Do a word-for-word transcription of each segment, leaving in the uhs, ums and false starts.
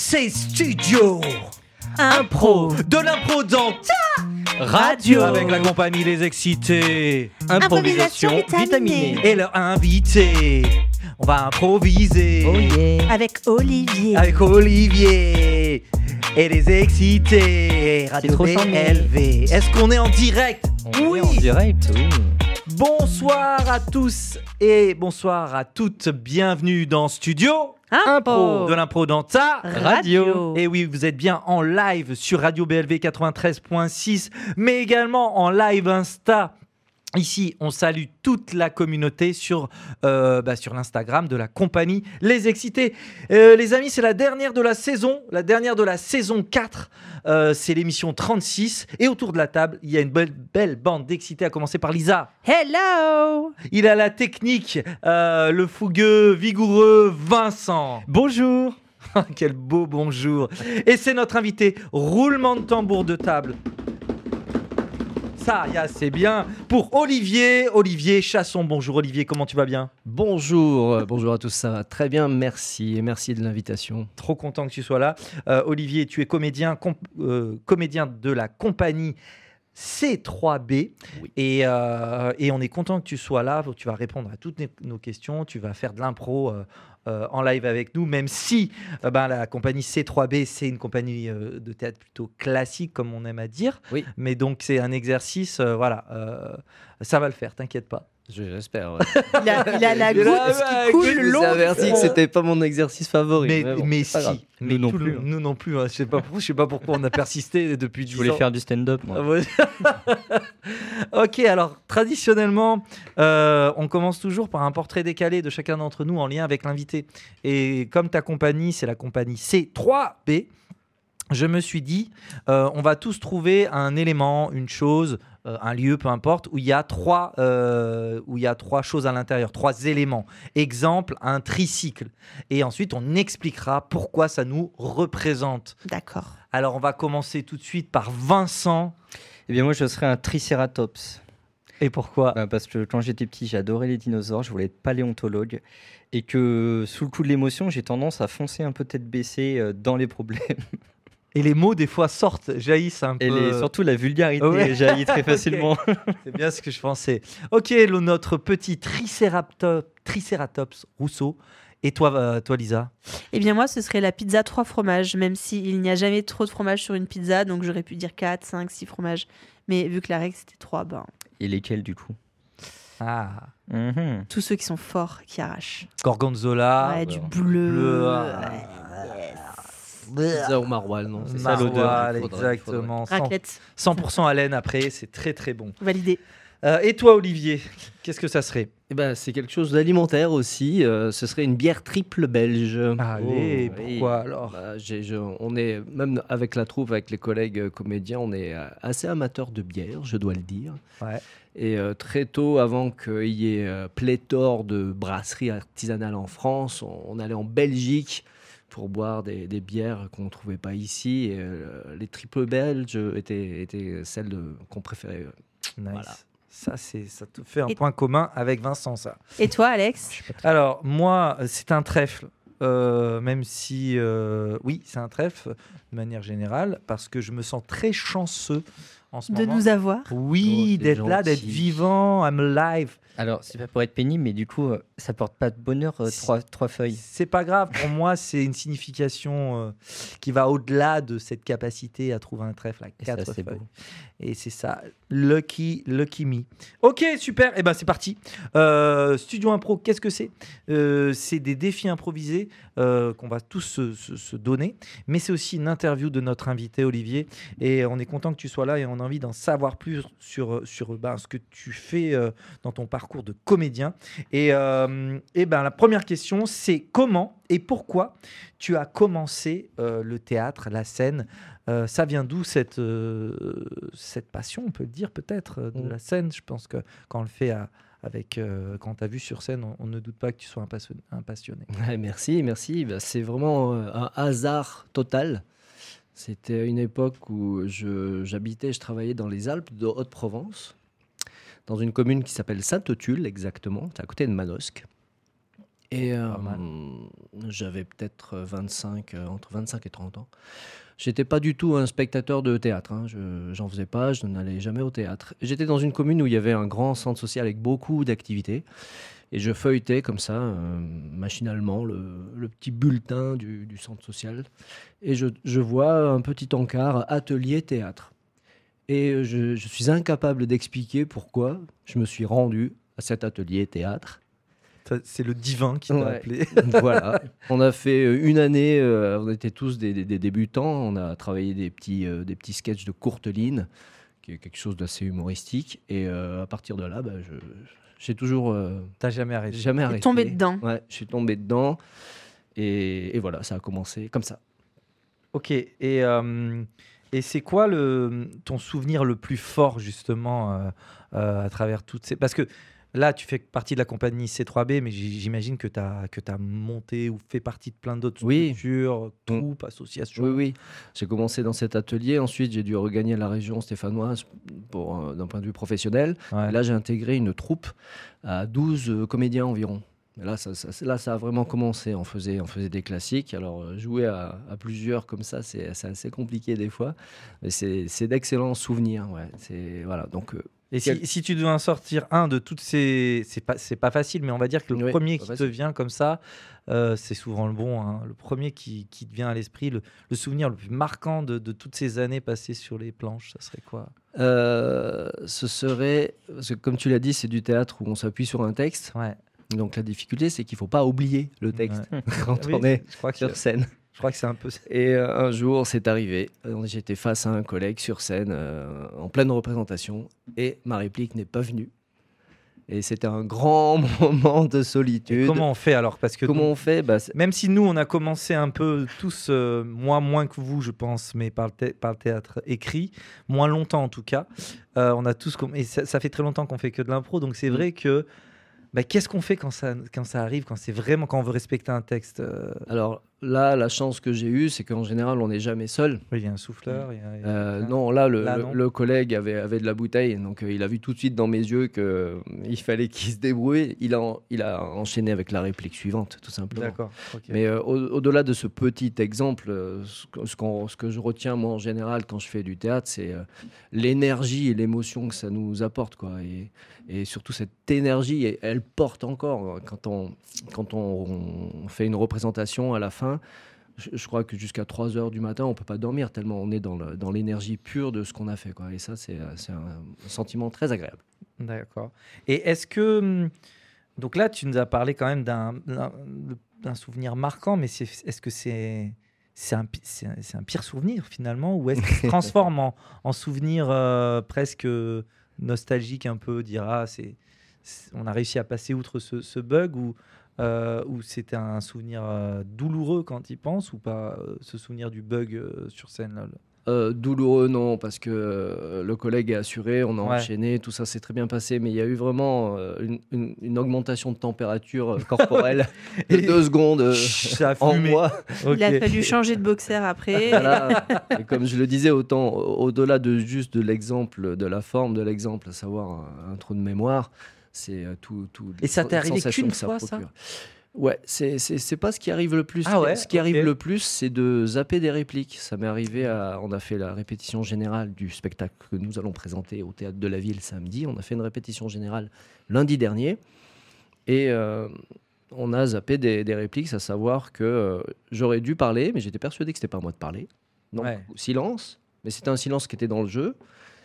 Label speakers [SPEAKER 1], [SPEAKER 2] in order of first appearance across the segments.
[SPEAKER 1] c'est Studio
[SPEAKER 2] Impro.
[SPEAKER 1] De l'impro dans ta radio. Avec la compagnie Les Excités.
[SPEAKER 2] Improvisation vitaminée.
[SPEAKER 1] Et leur invité. On va improviser.
[SPEAKER 2] Oh yeah.
[SPEAKER 3] Avec Olivier.
[SPEAKER 1] Avec Olivier. Et Les Excités. Radio
[SPEAKER 2] trop
[SPEAKER 1] B L V. Est-ce qu'on est en direct?
[SPEAKER 2] On
[SPEAKER 1] Oui.
[SPEAKER 2] est en direct, oui.
[SPEAKER 1] Bonsoir à tous et bonsoir à toutes. Bienvenue dans Studio
[SPEAKER 3] Impro.
[SPEAKER 1] de l'impro dans ta
[SPEAKER 3] Radio.
[SPEAKER 1] Et oui, vous êtes bien en live sur Radio B L V quatre-vingt-treize point six, mais également en live Insta. Ici, on salue toute la communauté sur, euh, bah, sur l'Instagram de la compagnie Les Excités. Euh, les amis, c'est la dernière de la saison, la dernière de la saison quatre. Euh, c'est l'émission trente-six. Et autour de la table, il y a une belle, belle bande d'excités, à commencer par Lisa.
[SPEAKER 3] Hello.
[SPEAKER 1] Il a la technique, euh, le fougueux, vigoureux Vincent.
[SPEAKER 2] Bonjour.
[SPEAKER 1] Quel beau bonjour. Et c'est notre invité, roulement de tambour de table. Ça, yeah, c'est bien. Pour Olivier, Olivier Chasson. Bonjour Olivier, comment tu vas bien?
[SPEAKER 4] Bonjour, euh, bonjour à tous, ça va très bien, merci et merci de l'invitation.
[SPEAKER 1] Trop content que tu sois là. Euh, Olivier, tu es comédien, comp- euh, comédien de la compagnie C trois B.
[SPEAKER 4] Oui.
[SPEAKER 1] Et, euh, et on est content que tu sois là. Tu vas répondre à toutes nos questions. Tu vas faire de l'impro euh, euh, en live avec nous, même si euh, ben, la compagnie C trois B, c'est une compagnie euh, de théâtre plutôt classique, comme on aime à dire.
[SPEAKER 4] Oui.
[SPEAKER 1] Mais donc, c'est un exercice. euh, voilà, euh, ça va le faire, t'inquiète pas.
[SPEAKER 4] Je- J'espère. Ouais.
[SPEAKER 3] Il a, il a la
[SPEAKER 1] Il a
[SPEAKER 3] goutte
[SPEAKER 1] la-
[SPEAKER 3] qui coule
[SPEAKER 4] Je vous
[SPEAKER 3] long.
[SPEAKER 4] ai averti que c'était pas mon exercice favori.
[SPEAKER 1] Mais,
[SPEAKER 4] bon,
[SPEAKER 1] mais
[SPEAKER 4] c'est pas grave.
[SPEAKER 1] si, mais
[SPEAKER 2] Nous non
[SPEAKER 1] tout le-
[SPEAKER 2] plus, hein.
[SPEAKER 1] nous non plus. hein. Je sais pas pourquoi, je sais pas pourquoi on a persisté depuis dix
[SPEAKER 2] Je voulais
[SPEAKER 1] ans.
[SPEAKER 2] faire du stand-up, moi.
[SPEAKER 1] Ah ouais. Ok, alors traditionnellement, euh, on commence toujours par un portrait décalé de chacun d'entre nous en lien avec l'invité. Et comme ta compagnie, c'est la compagnie C trois B, je me suis dit, euh, on va tous trouver un élément, une chose, euh, un lieu, peu importe, où il y a trois, euh, où il y a trois choses à l'intérieur, trois éléments. Exemple, un tricycle. Et ensuite, on expliquera pourquoi ça nous représente.
[SPEAKER 3] D'accord.
[SPEAKER 1] Alors, on va commencer tout de suite par Vincent.
[SPEAKER 2] Eh bien, moi, je serais un tricératops.
[SPEAKER 1] Et pourquoi?
[SPEAKER 2] Bah, parce que quand j'étais petit, j'adorais les dinosaures, je voulais être paléontologue. Et que sous le coup de l'émotion, j'ai tendance à foncer un peu tête baissée euh, dans les problèmes.
[SPEAKER 1] Et les mots, des fois, sortent, jaillissent un
[SPEAKER 2] Et
[SPEAKER 1] peu.
[SPEAKER 2] les- surtout la vulgarité
[SPEAKER 1] Ouais.
[SPEAKER 2] jaillit très
[SPEAKER 1] Ok.
[SPEAKER 2] facilement.
[SPEAKER 1] C'est bien ce que je pensais. Ok, le- notre petit tricératops, tricératops Rousseau. Et toi, euh, toi, Lisa?
[SPEAKER 3] Eh bien, moi, ce serait la pizza trois fromages, même s'il n'y a jamais trop de fromage sur une pizza, donc j'aurais pu dire quatre, cinq, six fromages. Mais vu que la règle, c'était trois, ben,
[SPEAKER 2] Et lesquels, du coup?
[SPEAKER 1] Ah,
[SPEAKER 2] Mhm.
[SPEAKER 3] tous ceux qui sont forts, qui arrachent.
[SPEAKER 1] Gorgonzola.
[SPEAKER 3] ouais, du
[SPEAKER 1] alors.
[SPEAKER 3] bleu.
[SPEAKER 1] Bleu, ah.
[SPEAKER 3] ouais.
[SPEAKER 4] Pizza au maroilles, non c'est
[SPEAKER 2] ça, l'odeur.
[SPEAKER 1] Maroilles,
[SPEAKER 4] Il faudrait-
[SPEAKER 1] exactement. cent-
[SPEAKER 3] Raclette,
[SPEAKER 1] cent pour cent haleine après, c'est très très bon.
[SPEAKER 3] validé.
[SPEAKER 1] Euh, et toi, Olivier, qu'est-ce que ça serait?
[SPEAKER 4] Eh ben, c'est quelque chose d'alimentaire aussi, euh, ce serait une bière triple belge.
[SPEAKER 1] Allez,
[SPEAKER 4] Oh, oui.
[SPEAKER 1] pourquoi alors?
[SPEAKER 4] Bah, j'ai- je- on est, même avec la troupe, avec les collègues euh, comédiens, on est euh, assez amateurs de bière, je dois le dire.
[SPEAKER 1] Ouais.
[SPEAKER 4] Et euh, très tôt, avant qu'il y ait euh, pléthore de brasseries artisanales en France, on, on allait en Belgique pour boire des, des bières qu'on ne trouvait pas ici. Et, euh, les triples belges étaient, étaient celles de- qu'on préférait.
[SPEAKER 1] Nice.
[SPEAKER 4] Voilà.
[SPEAKER 1] Ça, c'est, ça te fait un
[SPEAKER 3] Et-
[SPEAKER 1] point commun avec Vincent, ça.
[SPEAKER 3] Et toi, Alex?
[SPEAKER 1] Alors, moi, c'est un trèfle. Euh, même si, euh, oui, c'est un trèfle de manière générale, parce que je me sens très chanceux en ce
[SPEAKER 3] De
[SPEAKER 1] moment.
[SPEAKER 3] nous avoir?
[SPEAKER 1] Oui,
[SPEAKER 4] Oh, c'est
[SPEAKER 1] d'être là, d'être
[SPEAKER 4] gentil.
[SPEAKER 1] vivant, I'm alive.
[SPEAKER 2] Alors, c'est pas pour être pénible, mais du coup, euh, ça porte pas de bonheur, euh,
[SPEAKER 1] Si.
[SPEAKER 2] trois, trois feuilles.
[SPEAKER 1] C'est pas grave, pour moi, c'est une signification euh, qui va au-delà de cette capacité à trouver un trèfle à
[SPEAKER 2] Et ça,
[SPEAKER 1] quatre
[SPEAKER 2] c'est
[SPEAKER 1] feuilles.
[SPEAKER 2] beau.
[SPEAKER 1] Et c'est ça, lucky, lucky me. Ok, super, et ben c'est parti. Euh, Studio Impro, qu'est-ce que c'est? Euh, C'est des défis improvisés euh, qu'on va tous se, se- se donner, mais c'est aussi une interview de notre invité Olivier, et on est content que tu sois là et on a envie d'en savoir plus sur, sur ben, ce que tu fais euh, dans ton parcours de comédien. Et, euh, et ben la première question, c'est comment et pourquoi tu as commencé euh, le théâtre, la scène? Euh, ça vient d'où cette, euh, cette passion, on peut le dire peut-être, euh, de
[SPEAKER 4] Mm.
[SPEAKER 1] la scène? Je pense que quand on le fait à- avec, euh, quand tu as vu sur scène, on, on ne doute pas que tu sois un, passion- un passionné.
[SPEAKER 4] Ouais, merci, merci. Bah, c'est vraiment euh, un hasard total. C'était une époque où je- j'habitais, je travaillais dans les Alpes de Haute-Provence, dans une commune qui s'appelle Sainte-Tulle, exactement, c'est à côté de Manosque. Et euh,
[SPEAKER 1] Pas mal.
[SPEAKER 4] j'avais peut-être vingt-cinq, euh, entre vingt-cinq et trente ans. J'étais pas du tout un spectateur de théâtre, hein. Je j'en faisais pas, je n'allais jamais au théâtre. J'étais dans une commune où il y avait un grand centre social avec beaucoup d'activités et je feuilletais comme ça, euh, machinalement, le, le petit bulletin du, du centre social et je, je vois un petit encart atelier théâtre. Et je, je suis incapable d'expliquer pourquoi je me suis rendu à cet atelier théâtre.
[SPEAKER 1] Ça, c'est le divin qui t'a
[SPEAKER 4] Ouais.
[SPEAKER 1] appelé.
[SPEAKER 4] Voilà, on a fait euh, une année, euh, on était tous des, des- des débutants, on a travaillé des petits, euh, des petits sketchs de courte ligne, qui est quelque chose d'assez humoristique. Et euh, à partir de là, bah, je, j'ai toujours euh,
[SPEAKER 1] T'as jamais arrêté.
[SPEAKER 4] jamais
[SPEAKER 3] T'es
[SPEAKER 4] arrêté.
[SPEAKER 3] tombé dedans.
[SPEAKER 4] Ouais, je suis tombé dedans. Et, et voilà, ça a commencé comme ça.
[SPEAKER 1] Ok. Et, euh, et c'est quoi le, ton souvenir le plus fort, justement, euh, euh, à travers toutes ces. Parce que là, tu fais partie de la compagnie C trois B, mais j- j'imagine que tu as, que t'as monté ou fait partie de plein d'autres
[SPEAKER 4] Oui.
[SPEAKER 1] structures, troupes, associations.
[SPEAKER 4] Oui, oui. J'ai commencé dans cet atelier. Ensuite, j'ai dû regagner la région stéphanoise pour, euh, d'un point de vue professionnel.
[SPEAKER 1] Ouais.
[SPEAKER 4] Et là, j'ai intégré une troupe à douze euh, comédiens environ. Et là, ça, ça- là, ça a vraiment commencé. On faisait, on faisait des classiques. Alors, euh, jouer à, à plusieurs comme ça, c'est, c'est assez compliqué des fois. Mais c'est, c'est d'excellents souvenirs. Ouais. C'est, voilà. Donc, euh,
[SPEAKER 1] Et si,
[SPEAKER 4] Quel-
[SPEAKER 1] si tu devais en sortir un de toutes ces. C'est pas, c'est pas facile, mais on va dire que le
[SPEAKER 4] Oui,
[SPEAKER 1] premier
[SPEAKER 4] pas
[SPEAKER 1] qui te
[SPEAKER 4] facile.
[SPEAKER 1] vient comme ça, euh, c'est souvent le bon. Hein. Le premier qui, qui te vient à l'esprit, le, le souvenir le plus marquant de, de toutes ces années passées sur les planches, ça serait quoi?
[SPEAKER 4] euh, ce serait, parce que comme tu l'as dit, c'est du théâtre où on s'appuie sur un texte.
[SPEAKER 1] Ouais.
[SPEAKER 4] Donc, la difficulté, c'est qu'il ne faut pas oublier le texte
[SPEAKER 1] Ouais.
[SPEAKER 4] quand
[SPEAKER 1] Oui,
[SPEAKER 4] on est
[SPEAKER 1] je crois que,
[SPEAKER 4] sur scène.
[SPEAKER 1] je crois que c'est un peu.
[SPEAKER 4] Et euh, un jour, c'est arrivé. Euh, J'étais face à un collègue sur scène, euh, en pleine représentation, et ma réplique n'est pas venue. Et c'était un grand moment de
[SPEAKER 1] Et
[SPEAKER 4] solitude.
[SPEAKER 1] comment on fait alors? Parce que
[SPEAKER 4] Comment
[SPEAKER 1] donc,
[SPEAKER 4] on fait bah, c'est-
[SPEAKER 1] même si nous, on a commencé un peu tous, euh, moi moins que vous, je pense, mais par le, thé- par le théâtre écrit, moins longtemps en tout cas, euh, on a tous. comm- Et ça, ça fait très longtemps qu'on fait que de l'impro, donc c'est
[SPEAKER 4] Mm.
[SPEAKER 1] vrai que. Bah, qu'est-ce qu'on fait quand ça, quand ça arrive, quand c'est vraiment quand on veut respecter un texte euh,
[SPEAKER 4] Alors là, la chance que j'ai eue, c'est qu'en général, on n'est jamais seul.
[SPEAKER 1] oui, il y a un souffleur. il y a- il y a
[SPEAKER 4] Euh,
[SPEAKER 1] quelqu'un.
[SPEAKER 4] non, là, le,
[SPEAKER 1] Là,
[SPEAKER 4] le-
[SPEAKER 1] non.
[SPEAKER 4] le collègue avait, avait de la bouteille, donc euh, il a vu tout de suite dans mes yeux qu'il fallait qu'il se débrouille. Il a, en- il a enchaîné avec la réplique suivante, tout simplement.
[SPEAKER 1] D'accord. ok.
[SPEAKER 4] Mais euh, au- au-delà de ce petit exemple, euh, ce, que- ce qu'on- ce que je retiens moi en général quand je fais du théâtre, c'est euh, l'énergie et l'émotion que ça nous apporte, quoi. Et, et surtout cette énergie, elle, elle porte encore quand on quand on, on fait une représentation à la fin. Je, je crois que jusqu'à trois heures du matin, on peut pas dormir tellement on est dans le- dans l'énergie pure de ce qu'on a fait, quoi. Et ça, c'est euh, c'est un sentiment très agréable.
[SPEAKER 1] D'accord. Et est-ce que. hum, Donc là, tu nous as parlé quand même d'un d'un- d'un souvenir marquant, mais c'est- est-ce que c'est. C'est un, pi- c'est un, c'est un pire souvenir finalement, ou est-ce qu'il se transforme en, en souvenir euh, presque nostalgique un peu, dire ah, c'est, c'est- on a réussi à passer outre ce, ce bug, ou, euh, ou c'était un souvenir euh, douloureux quand il pense, ou pas euh, ce souvenir du bug euh, sur scène là, le-
[SPEAKER 4] Euh, douloureux, non, parce que euh, le collègue est assuré, on a
[SPEAKER 1] Ouais.
[SPEAKER 4] enchaîné, tout ça s'est très bien passé, mais il y a eu vraiment euh, une, une- une augmentation de température euh, corporelle de
[SPEAKER 1] Et-
[SPEAKER 4] deux secondes euh,
[SPEAKER 1] Ça a
[SPEAKER 4] en
[SPEAKER 1] fumé.
[SPEAKER 4] moi.
[SPEAKER 3] Il a
[SPEAKER 1] Ok.
[SPEAKER 3] fallu changer de boxer après.
[SPEAKER 4] Voilà. Et comme je le disais, autant au- au-delà de juste de l'exemple, de la forme de l'exemple, à savoir un, un trou de mémoire, c'est euh, tout, tout.
[SPEAKER 1] Et ça
[SPEAKER 4] les
[SPEAKER 1] t'est arrivé
[SPEAKER 4] sensations
[SPEAKER 1] qu'une
[SPEAKER 4] que ça
[SPEAKER 1] fois, ça
[SPEAKER 4] procure. Ouais, c'est c'est c'est pas ce qui arrive le plus.
[SPEAKER 1] Ah ouais,
[SPEAKER 4] Ce qui
[SPEAKER 1] ok.
[SPEAKER 4] arrive le plus, c'est de zapper des répliques. Ça m'est arrivé à. On a fait la répétition générale du spectacle que nous allons présenter au théâtre de la ville samedi. On a fait une répétition générale lundi dernier et euh, on a zappé des, des répliques, à savoir que euh, j'aurais dû parler, mais j'étais persuadé que c'était pas à moi de parler. Donc
[SPEAKER 1] Ouais.
[SPEAKER 4] silence, mais c'était un silence qui était dans le jeu.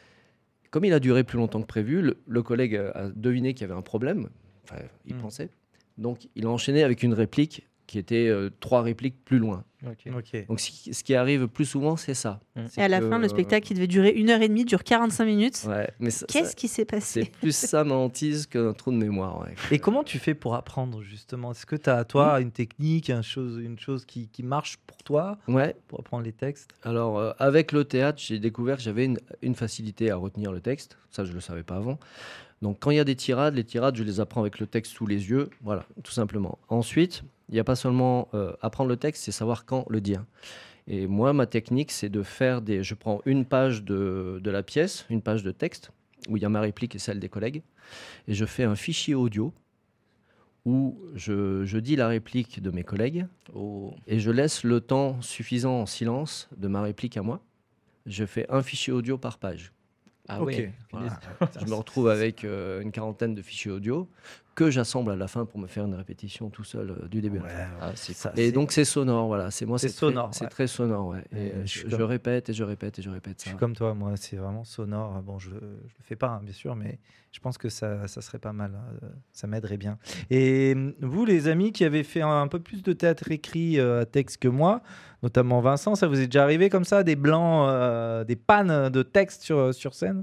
[SPEAKER 4] Comme il a duré plus longtemps que prévu, le, le collègue a a deviné qu'il y avait un problème. Enfin, il
[SPEAKER 1] Hmm.
[SPEAKER 4] pensait. Donc, il a enchaîné avec une réplique qui était euh, trois répliques plus loin.
[SPEAKER 1] Ok.
[SPEAKER 4] Donc, ce ce qui arrive plus souvent, c'est ça.
[SPEAKER 1] Mm.
[SPEAKER 4] C'est
[SPEAKER 3] Et à la
[SPEAKER 4] que,
[SPEAKER 3] fin, le
[SPEAKER 4] euh,
[SPEAKER 3] spectacle qui devait durer une heure et demie dure quarante-cinq minutes.
[SPEAKER 4] Ouais, mais ça-
[SPEAKER 3] Qu'est-ce
[SPEAKER 4] ça-
[SPEAKER 3] qui s'est
[SPEAKER 4] c'est
[SPEAKER 3] passé
[SPEAKER 4] plus ça ma hantise qu'un trou de mémoire. ouais.
[SPEAKER 1] Et comment tu fais pour apprendre justement? Est-ce que tu as, toi, une technique, un chose, une chose qui, qui marche pour toi
[SPEAKER 4] Ouais,
[SPEAKER 1] pour apprendre les textes?
[SPEAKER 4] alors euh, avec le théâtre, j'ai découvert que j'avais une, une facilité à retenir le texte. Ça, je ne le savais pas avant. Donc, quand il y a des tirades, les tirades, je les apprends avec le texte sous les yeux. Voilà, tout simplement. Ensuite, il n'y a pas seulement euh, apprendre le texte, c'est savoir quand le dire. Et moi, ma technique, c'est de faire des. Je prends une page de, de la pièce, une page de texte, où il y a ma réplique et celle des collègues, et je fais un fichier audio où je, je dis la réplique de mes collègues
[SPEAKER 2] Oh.
[SPEAKER 4] et je laisse le temps suffisant en silence de ma réplique à moi. Je fais un fichier audio par page.
[SPEAKER 2] Ah
[SPEAKER 1] Ok.
[SPEAKER 2] ouais.
[SPEAKER 4] Voilà.
[SPEAKER 1] Ah,
[SPEAKER 4] Je me retrouve avec euh, une quarantaine de fichiers audio que j'assemble à la fin pour me faire une répétition tout seul euh, du début à la
[SPEAKER 1] Ouais,
[SPEAKER 4] fin.
[SPEAKER 2] Ah, c'est
[SPEAKER 1] ça,
[SPEAKER 4] Et
[SPEAKER 1] c'est-
[SPEAKER 4] donc c'est sonore, voilà. C'est moi,
[SPEAKER 1] C'est
[SPEAKER 4] c'est très-
[SPEAKER 1] sonore,
[SPEAKER 4] C'est
[SPEAKER 1] ouais.
[SPEAKER 4] très sonore, ouais. Et,
[SPEAKER 1] Ouais,
[SPEAKER 4] euh,
[SPEAKER 1] je
[SPEAKER 4] je,
[SPEAKER 1] suis
[SPEAKER 4] je
[SPEAKER 1] comme-
[SPEAKER 4] répète et je répète et je répète
[SPEAKER 1] Je
[SPEAKER 4] ça.
[SPEAKER 1] suis comme toi, moi, c'est vraiment sonore. Bon, je ne le fais pas, hein, bien sûr, mais je pense que ça, ça serait pas mal. hein, Ça m'aiderait bien. Et hum, vous, les amis qui avez fait un, un peu plus de théâtre écrit euh, à texte que moi, notamment Vincent, ça vous est déjà arrivé comme ça, des blancs, euh, des pannes de texte sur, sur scène?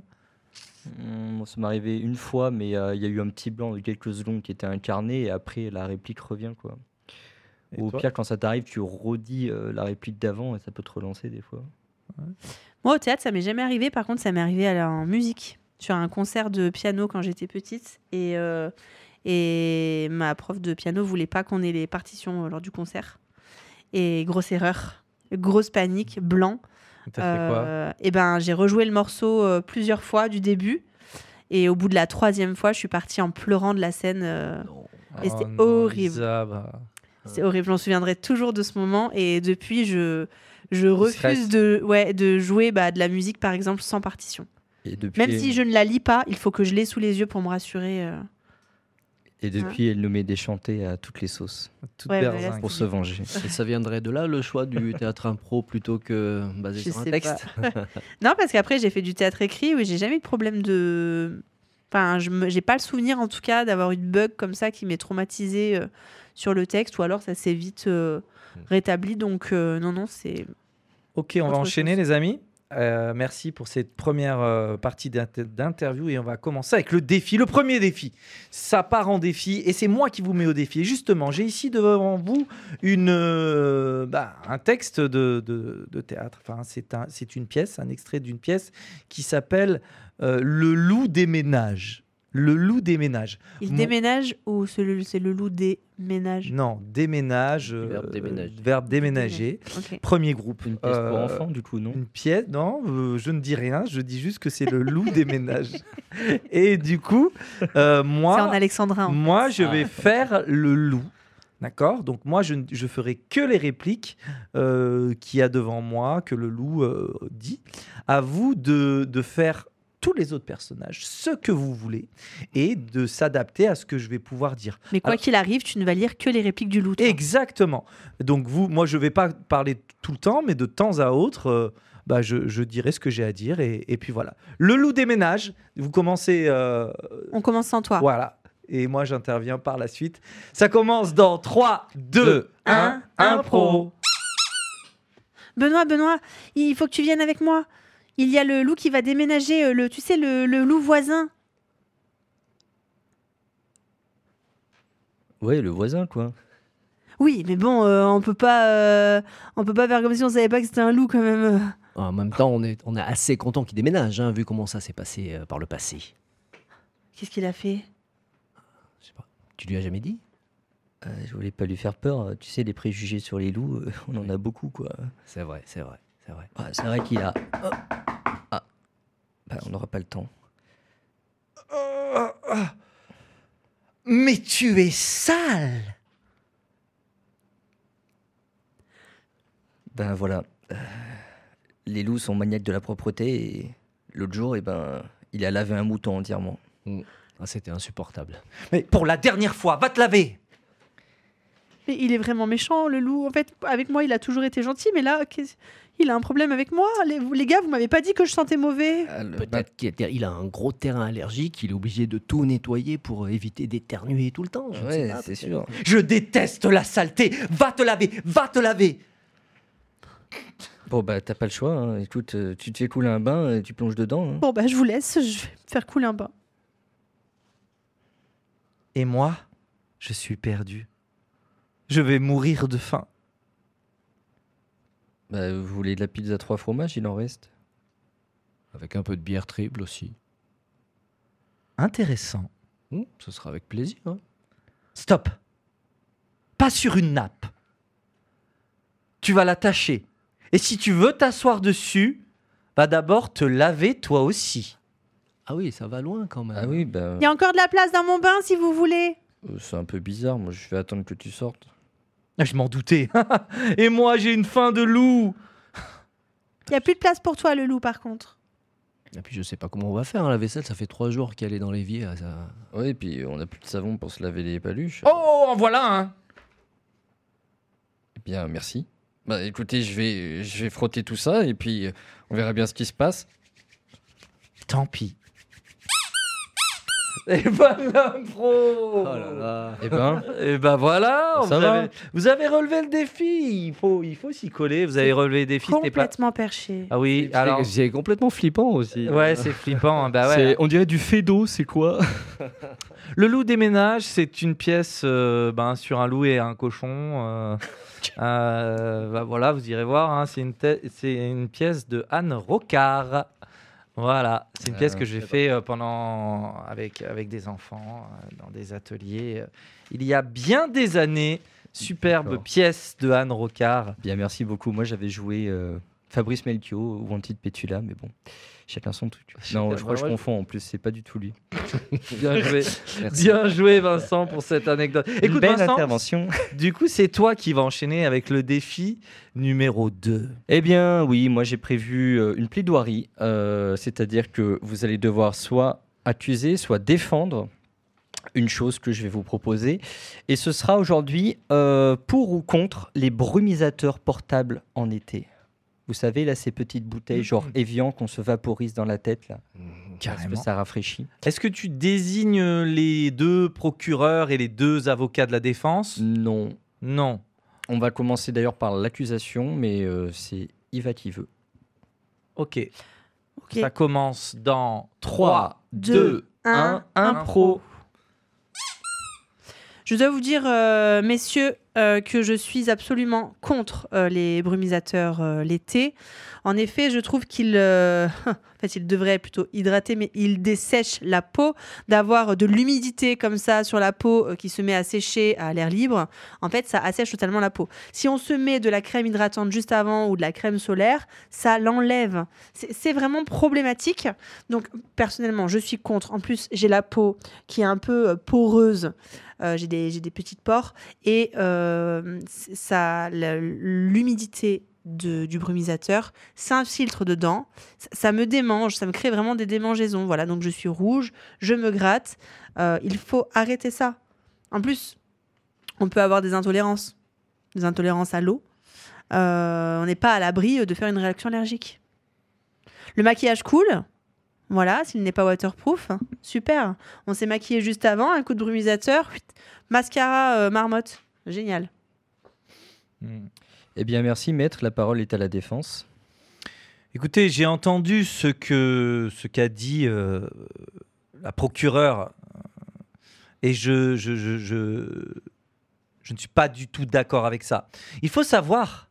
[SPEAKER 2] Hum, ça m'est arrivé une fois, mais euh, il y a eu un petit blanc de quelques secondes qui était incarné et après la réplique revient quoi.
[SPEAKER 1] Et
[SPEAKER 2] Ou au
[SPEAKER 1] toi
[SPEAKER 2] pire, quand ça t'arrive, tu redis euh, la réplique d'avant et ça peut te relancer des fois.
[SPEAKER 3] Moi, au théâtre, ça m'est jamais arrivé. Par contre, ça m'est arrivé à la- en musique, sur un concert de piano quand j'étais petite. Et, euh, et ma prof de piano voulait pas qu'on ait les partitions euh, lors du concert. Et grosse erreur, grosse panique, blanc.
[SPEAKER 1] T'as fait quoi?
[SPEAKER 3] Euh, et ben, j'ai rejoué le morceau euh, plusieurs fois du début. Et au bout de la troisième fois, je suis partie en pleurant de la scène. euh,
[SPEAKER 4] Non.
[SPEAKER 3] et c'était
[SPEAKER 1] Oh non,
[SPEAKER 3] horrible.
[SPEAKER 1] Lisa, bah.
[SPEAKER 3] C'est horrible, je m'en souviendrai toujours de ce moment. Et depuis, je, je
[SPEAKER 1] stress.
[SPEAKER 3] refuse de, ouais, de jouer bah, de la musique, par exemple, sans partition.
[SPEAKER 2] Et depuis,
[SPEAKER 3] Même si je ne la lis pas, il faut que je l'ai sous les yeux pour me rassurer. euh.
[SPEAKER 2] et depuis elle nous met des chantés à toutes les sauces
[SPEAKER 1] Toute
[SPEAKER 3] Ouais, mais là,
[SPEAKER 1] berzingue.
[SPEAKER 2] pour se venger.
[SPEAKER 4] Et ça viendrait de là, le choix du théâtre impro plutôt que basé
[SPEAKER 3] Je
[SPEAKER 4] sur un
[SPEAKER 3] sais
[SPEAKER 4] texte.
[SPEAKER 3] Non, parce qu'après, j'ai fait du théâtre écrit où j'ai jamais eu de problème de. Enfin, je me- j'ai pas le souvenir, en tout cas, d'avoir eu de bug comme ça qui m'est traumatisé euh, sur le texte, ou alors ça s'est vite euh, rétabli. Donc, euh, non, non, c'est.
[SPEAKER 1] Ok, on va
[SPEAKER 3] Autre
[SPEAKER 1] enchaîner,
[SPEAKER 3] chose.
[SPEAKER 1] les amis. Euh, merci pour cette première euh, partie d'inter- d'interview et on va commencer avec le défi. Le premier défi, ça part en défi et c'est moi qui vous mets au défi. Et justement, j'ai ici devant vous une, euh, bah, un texte de, de- de théâtre. Enfin, c'est un, c'est une pièce, un extrait d'une pièce qui s'appelle euh, Le loup des ménages. Le loup des ménages.
[SPEAKER 3] Il
[SPEAKER 1] Mon-
[SPEAKER 3] déménage ou c'est le, c'est le loup des ménages?
[SPEAKER 1] Non, déménage.
[SPEAKER 4] Du verbe
[SPEAKER 1] euh,
[SPEAKER 4] déménager.
[SPEAKER 1] verbe déménager.
[SPEAKER 3] Ok.
[SPEAKER 1] Premier groupe.
[SPEAKER 2] Une pièce pour
[SPEAKER 1] Euh,
[SPEAKER 2] enfants du coup non.
[SPEAKER 1] Une pièce, non, euh, je ne dis rien, je dis juste que c'est le loup des ménages. Et du coup, euh,
[SPEAKER 3] C'est en
[SPEAKER 1] moi,
[SPEAKER 3] alexandrin. en fait.
[SPEAKER 1] moi, je vais
[SPEAKER 2] Ah.
[SPEAKER 1] faire le loup. D'accord. Donc moi, je, ne- je ferai que les répliques euh, qu'il y a devant moi, que le loup euh, dit. À vous de, de faire tous les autres personnages, ce que vous voulez, et de s'adapter à ce que je vais pouvoir dire.
[SPEAKER 3] Mais quoi
[SPEAKER 1] Alors-
[SPEAKER 3] qu'il arrive, tu ne vas lire que les répliques du loup. toi.
[SPEAKER 1] Exactement. Donc vous, moi, je vais pas parler tout le temps, mais de temps à autre, euh, bah, je, je dirai ce que j'ai à dire, et, et puis voilà. Le loup des ménages. Vous commencez, euh,
[SPEAKER 3] On commence sans toi.
[SPEAKER 1] voilà. Et moi, j'interviens par la suite. Ça commence dans trois, deux,
[SPEAKER 2] Deux,
[SPEAKER 1] un,
[SPEAKER 3] un,
[SPEAKER 1] impro.
[SPEAKER 3] Benoît, Benoît, il faut que tu viennes avec moi. Il y a le loup qui va déménager, euh, le, tu sais, le, le loup voisin.
[SPEAKER 2] Ouais, le voisin quoi.
[SPEAKER 3] Oui, mais bon, euh, on peut pas, euh, on peut pas faire comme si on savait pas que c'était un loup quand même. euh.
[SPEAKER 4] En même temps, on est, on est assez content qu'il déménage, hein, vu comment ça s'est passé euh, par le passé.
[SPEAKER 3] Qu'est-ce qu'il a fait?
[SPEAKER 4] Je sais pas. Tu lui as jamais dit?
[SPEAKER 2] Euh, je voulais pas lui faire peur. Tu sais, les préjugés sur les loups, euh, on en a beaucoup quoi.
[SPEAKER 4] C'est vrai, c'est vrai, c'est vrai.
[SPEAKER 2] Ah, c'est vrai qu'il a. Oh. Ah. Bah, on n'aura pas le temps.
[SPEAKER 1] Oh, oh. Mais tu es sale.
[SPEAKER 2] Ben voilà. Euh, les loups sont maniaques de la propreté et l'autre jour, eh ben, il a lavé un mouton entièrement.
[SPEAKER 4] Ah, c'était insupportable.
[SPEAKER 1] Mais pour la dernière fois, va te laver.
[SPEAKER 3] Mais il est vraiment méchant, le loup. En fait, avec moi, il a toujours été gentil, mais là, qu'est-ce- il a un problème avec moi. Les, vous- les gars, vous m'avez pas dit que je sentais mauvais.
[SPEAKER 2] Ah, le-
[SPEAKER 4] Peut-être qu'il a un gros terrain allergique, il est obligé de tout nettoyer pour éviter d'éternuer tout le temps. je ne sais
[SPEAKER 2] Ouais,
[SPEAKER 4] pas,
[SPEAKER 2] c'est
[SPEAKER 4] peut-être.
[SPEAKER 2] sûr.
[SPEAKER 1] Je déteste la saleté. Va te laver, va te laver.
[SPEAKER 2] Bon, bah, t'as pas le choix. hein. Écoute, euh, tu te fais couler un bain, et tu plonges dedans. hein.
[SPEAKER 3] Bon, bah, je vous laisse, je vais me faire couler un bain.
[SPEAKER 1] Et moi, je suis perdu. Je vais mourir de faim.
[SPEAKER 2] Bah, vous voulez de la pizza trois fromages, il en reste.
[SPEAKER 4] Avec un peu de bière triple aussi.
[SPEAKER 1] Intéressant.
[SPEAKER 4] Hum, ce sera avec plaisir. hein.
[SPEAKER 1] Stop. Pas sur une nappe. Tu vas l'attacher. Et si tu veux t'asseoir dessus, va d'abord te laver toi aussi.
[SPEAKER 4] Ah oui, ça va loin quand même.
[SPEAKER 2] Ah oui, bah.
[SPEAKER 3] Il y a encore de la place dans mon bain si vous voulez.
[SPEAKER 2] Euh, C'est un peu bizarre, moi je vais attendre que tu sortes.
[SPEAKER 1] Ah, je m'en doutais. Et moi, j'ai une faim de loup.
[SPEAKER 3] Il n'y a plus de place pour toi, le loup, par contre.
[SPEAKER 4] Et puis je sais pas comment on va faire, hein, la vaisselle, ça fait trois jours qu'elle est dans l'évier. là, Ça...
[SPEAKER 2] Oui, et puis on n'a plus de savon pour se laver les paluches.
[SPEAKER 1] Oh, en voilà un.
[SPEAKER 2] Eh bien, merci. Bah écoutez, je vais, je vais frotter tout ça et puis euh, on verra bien ce qui se passe.
[SPEAKER 1] Tant pis. Et ben l'impro.
[SPEAKER 4] Oh là là.
[SPEAKER 2] Eh ben,
[SPEAKER 1] Et ben voilà,
[SPEAKER 2] Ça
[SPEAKER 1] vous,
[SPEAKER 2] va.
[SPEAKER 1] avez, vous avez relevé le défi. Il faut, il faut s'y coller. Vous avez relevé le défi. C'était pas.
[SPEAKER 3] Complètement perché.
[SPEAKER 1] Ah oui. Alors.
[SPEAKER 4] C'est c'est complètement flippant aussi.
[SPEAKER 1] Ouais, c'est flippant. hein, Bah ouais.
[SPEAKER 4] C'est- On dirait du Fedo, c'est quoi?
[SPEAKER 1] Le loup déménage, c'est une pièce euh, ben, sur un loup et un cochon. euh, euh, bah, voilà, vous irez voir. hein, c'est une, te- c'est une pièce de Anne Rocard. Voilà, c'est une pièce
[SPEAKER 2] Ah,
[SPEAKER 1] que j'ai fait euh, pendant avec avec des enfants euh, dans des ateliers. euh, il y a bien des années. Superbe
[SPEAKER 2] D'accord.
[SPEAKER 1] pièce de Anne Rocard.
[SPEAKER 2] bien merci beaucoup. Moi j'avais joué euh, Fabrice Melchior ou Wanted Pétula, mais bon, chacun son truc. Non, je crois que je
[SPEAKER 1] Ouais.
[SPEAKER 2] confonds en plus, c'est pas du tout lui.
[SPEAKER 1] Bien joué,
[SPEAKER 2] Merci.
[SPEAKER 1] bien joué Vincent pour cette anecdote.
[SPEAKER 2] Une
[SPEAKER 1] Écoute
[SPEAKER 2] belle
[SPEAKER 1] Vincent,
[SPEAKER 2] intervention.
[SPEAKER 1] du coup c'est toi qui vas enchaîner avec le défi numéro deux.
[SPEAKER 2] Eh bien, oui, moi j'ai prévu euh, une plaidoirie, euh, c'est-à-dire que vous allez devoir soit accuser, soit défendre une chose que je vais vous proposer. Et ce sera aujourd'hui euh, pour ou contre les brumisateurs portables en été. Vous savez, là, ces petites bouteilles, genre Evian, qu'on se vaporise dans la tête, là, parce que ça rafraîchit.
[SPEAKER 1] Est-ce que tu désignes les deux procureurs et les deux avocats de la défense?
[SPEAKER 2] Non.
[SPEAKER 1] Non.
[SPEAKER 2] On va commencer d'ailleurs par l'accusation, mais euh, c'est Yva qui veut.
[SPEAKER 1] Ok.
[SPEAKER 3] Ok.
[SPEAKER 1] Ça commence dans
[SPEAKER 2] trois,
[SPEAKER 1] trois,
[SPEAKER 3] deux,
[SPEAKER 1] deux,
[SPEAKER 3] un,
[SPEAKER 1] un,
[SPEAKER 3] impro. Je dois vous dire, euh, messieurs, euh, que je suis absolument contre euh, les brumisateurs euh, l'été. En effet, je trouve qu'ils euh, en fait, ils devraient plutôt hydrater, mais ils dessèchent la peau. D'avoir de l'humidité comme ça sur la peau euh, qui se met à sécher à l'air libre, en fait, ça assèche totalement la peau. Si on se met de la crème hydratante juste avant ou de la crème solaire, ça l'enlève. C'est c'est vraiment problématique. Donc, personnellement, je suis contre. En plus, j'ai la peau qui est un peu euh, poreuse. Euh, j'ai des, j'ai des petites pores et euh, c- ça, la- l'humidité de- du brumisateur s'infiltre dedans. Ça, ça me démange, ça me crée vraiment des démangeaisons. Voilà, donc je suis rouge, je me gratte. Euh, il faut arrêter ça. En plus, on peut avoir des intolérances, des intolérances à l'eau. Euh, on n'est pas à l'abri de faire une réaction allergique. Le maquillage coule. Voilà, s'il n'est pas waterproof, hein, super. On s'est maquillé juste avant, un coup de brumisateur, huit, mascara euh, marmotte, génial.
[SPEAKER 1] Hmm.
[SPEAKER 2] Eh bien, merci, maître. La parole est à la défense.
[SPEAKER 1] Écoutez, j'ai entendu ce que ce qu'a dit euh, la procureure euh, et je, je, je, je, je ne suis pas du tout d'accord avec ça. Il faut savoir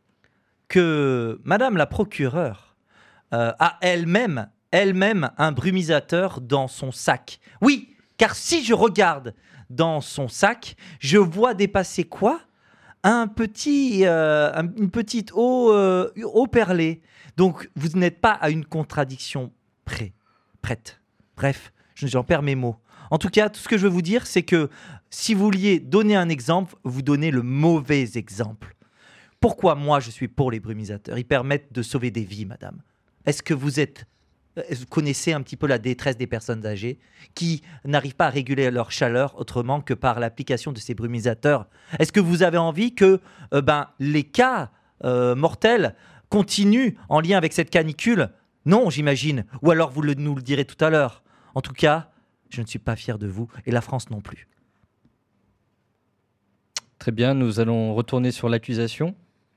[SPEAKER 1] que Madame la procureure euh, a elle-même elle-même un brumisateur dans son sac. Oui, car si je regarde dans son sac, je vois dépasser quoi? Un petit, euh, un- une petite eau, euh, eau perlée. Donc, vous n'êtes pas à une contradiction près, prête. Bref, je- j'en perds mes mots. En tout cas, tout ce que je veux vous dire, c'est que si vous vouliez donner un exemple, vous donnez le mauvais exemple. Pourquoi moi, je suis pour les brumisateurs? Ils permettent de sauver des vies, madame. Est-ce que vous êtes... Vous connaissez un petit peu la détresse des personnes âgées qui n'arrivent pas à réguler leur chaleur autrement que par l'application de ces brumisateurs. Est-ce que vous avez envie que euh, ben, les cas euh, mortels continuent en lien avec cette canicule? Non, j'imagine. Ou alors vous le- nous le direz tout à l'heure. En tout cas, je ne suis pas fier de vous et la France non plus.
[SPEAKER 2] Très bien, nous allons retourner sur l'accusation.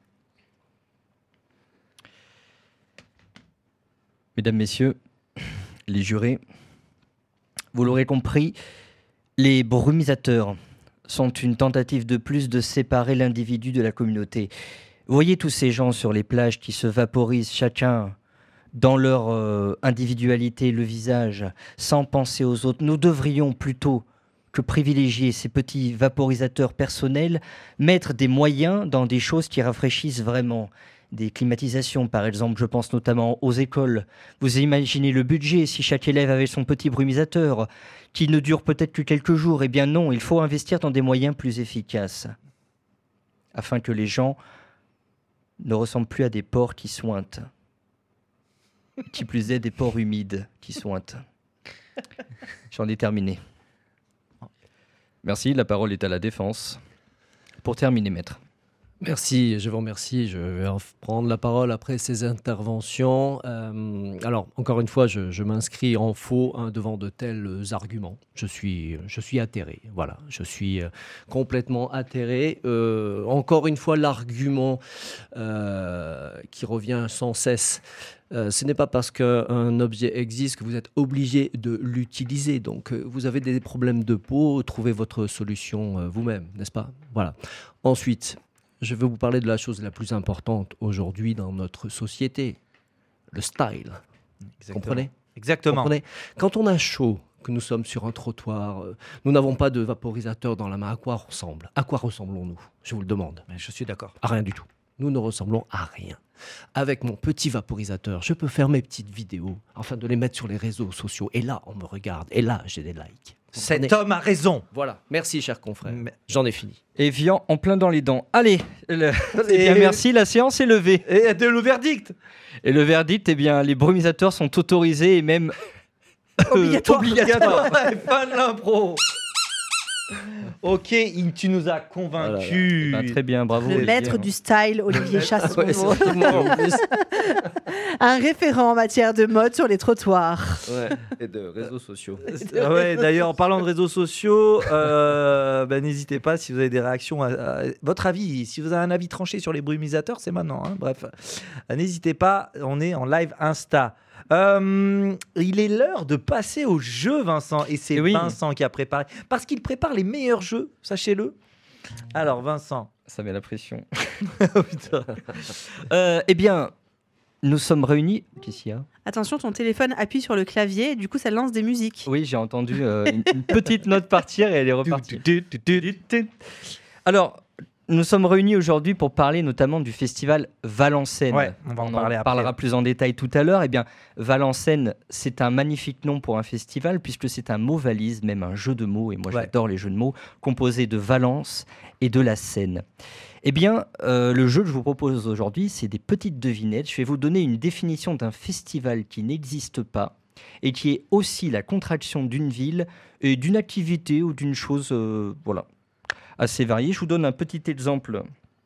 [SPEAKER 2] Mesdames, Messieurs, les jurés, vous l'aurez compris, les brumisateurs sont une tentative de plus de séparer l'individu de la communauté. Vous voyez tous ces gens sur les plages qui se vaporisent chacun dans leur euh, individualité, le visage, sans penser aux autres. Nous devrions plutôt que privilégier ces petits vaporisateurs personnels, mettre des moyens dans des choses qui rafraîchissent vraiment. des climatisations, par exemple. Je pense notamment aux écoles. Vous imaginez le budget si chaque élève avait son petit brumisateur, qui ne dure peut-être que quelques jours. Eh bien non, il faut investir dans des moyens plus efficaces, afin que les gens ne ressemblent plus à des porcs qui sointent. Qui plus est, des porcs humides qui sointent. J'en ai terminé. Merci, la parole est à la défense. Pour terminer, maître.
[SPEAKER 4] Merci, je vous remercie. Je vais prendre la parole après ces interventions. Euh, alors, encore une fois, je, je m'inscris en faux hein, devant de tels arguments. Je suis, je suis atterré. Voilà, je suis euh, complètement atterré. Euh, encore une fois, l'argument euh, qui revient sans cesse. Euh, ce n'est pas parce qu'un objet existe que vous êtes obligé de l'utiliser. Donc, euh, vous avez des problèmes de peau, trouvez votre solution euh, vous-même, n'est-ce pas? Voilà. Ensuite, je vais vous parler de la chose la plus importante aujourd'hui dans notre société, le style. Vous comprenez?
[SPEAKER 1] Exactement.
[SPEAKER 4] Comprenez? Quand on a chaud, que nous sommes sur un trottoir, euh, nous n'avons pas de vaporisateur dans la main, à quoi ressemble? À quoi ressemblons-nous? Je vous le demande.
[SPEAKER 1] Mais je suis d'accord.
[SPEAKER 4] À rien du tout. Nous ne ressemblons à rien. Avec mon petit vaporisateur, je peux faire mes petites vidéos afin de les mettre sur les réseaux sociaux. Et là, on me regarde. Et là, j'ai des likes. Vous
[SPEAKER 1] Cet
[SPEAKER 4] comprenez?
[SPEAKER 1] homme a raison.
[SPEAKER 4] Voilà. Merci, cher confrère.
[SPEAKER 1] Mais-
[SPEAKER 4] J'en ai fini.
[SPEAKER 2] Et viand en plein dans les dents. Allez, le- eh bien,
[SPEAKER 1] Et-
[SPEAKER 2] merci, la séance est levée.
[SPEAKER 1] Et de le verdict.
[SPEAKER 2] Et le verdict, eh bien, les brumisateurs sont autorisés et même euh,
[SPEAKER 3] Obligatoire.
[SPEAKER 2] obligatoires.
[SPEAKER 1] Ouais, fin de l'impro. Ok, il- tu nous as convaincus.
[SPEAKER 2] Eh ben, très bien, bravo.
[SPEAKER 3] Le
[SPEAKER 2] Olivier.
[SPEAKER 3] maître du style, Olivier Chasson.
[SPEAKER 4] Ouais, c'est vraiment, en plus.
[SPEAKER 3] Un référent en matière de mode sur les trottoirs.
[SPEAKER 4] Ouais, et de réseaux sociaux.
[SPEAKER 1] Ah ouais, d'ailleurs, en parlant de réseaux sociaux, euh, bah, n'hésitez pas si vous avez des réactions. À, à- votre avis, si vous avez un avis tranché sur les brumisateurs, c'est maintenant. hein, bref, Euh, n'hésitez pas, on est en live Insta. Euh, il est l'heure de passer au jeu, Vincent. Et c'est
[SPEAKER 2] Eh oui.
[SPEAKER 1] Vincent qui a préparé. Parce qu'il prépare les meilleurs jeux, sachez-le. Alors, Vincent.
[SPEAKER 2] Ça met la pression.
[SPEAKER 1] Oh, putain.
[SPEAKER 2] Euh, eh bien, nous sommes réunis. Qu'est-ce qu'il y a?
[SPEAKER 3] Attention, ton téléphone appuie sur le clavier et du coup, ça lance des musiques.
[SPEAKER 2] Oui, j'ai entendu euh, une, une petite note partir et elle est repartie. Alors, nous sommes réunis aujourd'hui pour parler notamment du festival Valencène.
[SPEAKER 1] Ouais, on va en parler après.
[SPEAKER 2] parlera plus en détail tout à l'heure. Eh bien, Valencène, c'est un magnifique nom pour un festival puisque c'est un mot valise, même un jeu de mots, et moi
[SPEAKER 1] Ouais.
[SPEAKER 2] j'adore les jeux de mots, composé de Valence et de la Seine. Eh bien, euh, le jeu que je vous propose aujourd'hui, c'est des petites devinettes. Je vais vous donner une définition d'un festival qui n'existe pas et qui est aussi la contraction d'une ville et d'une activité ou d'une chose, euh, voilà, assez variée. Je vous donne un petit exemple.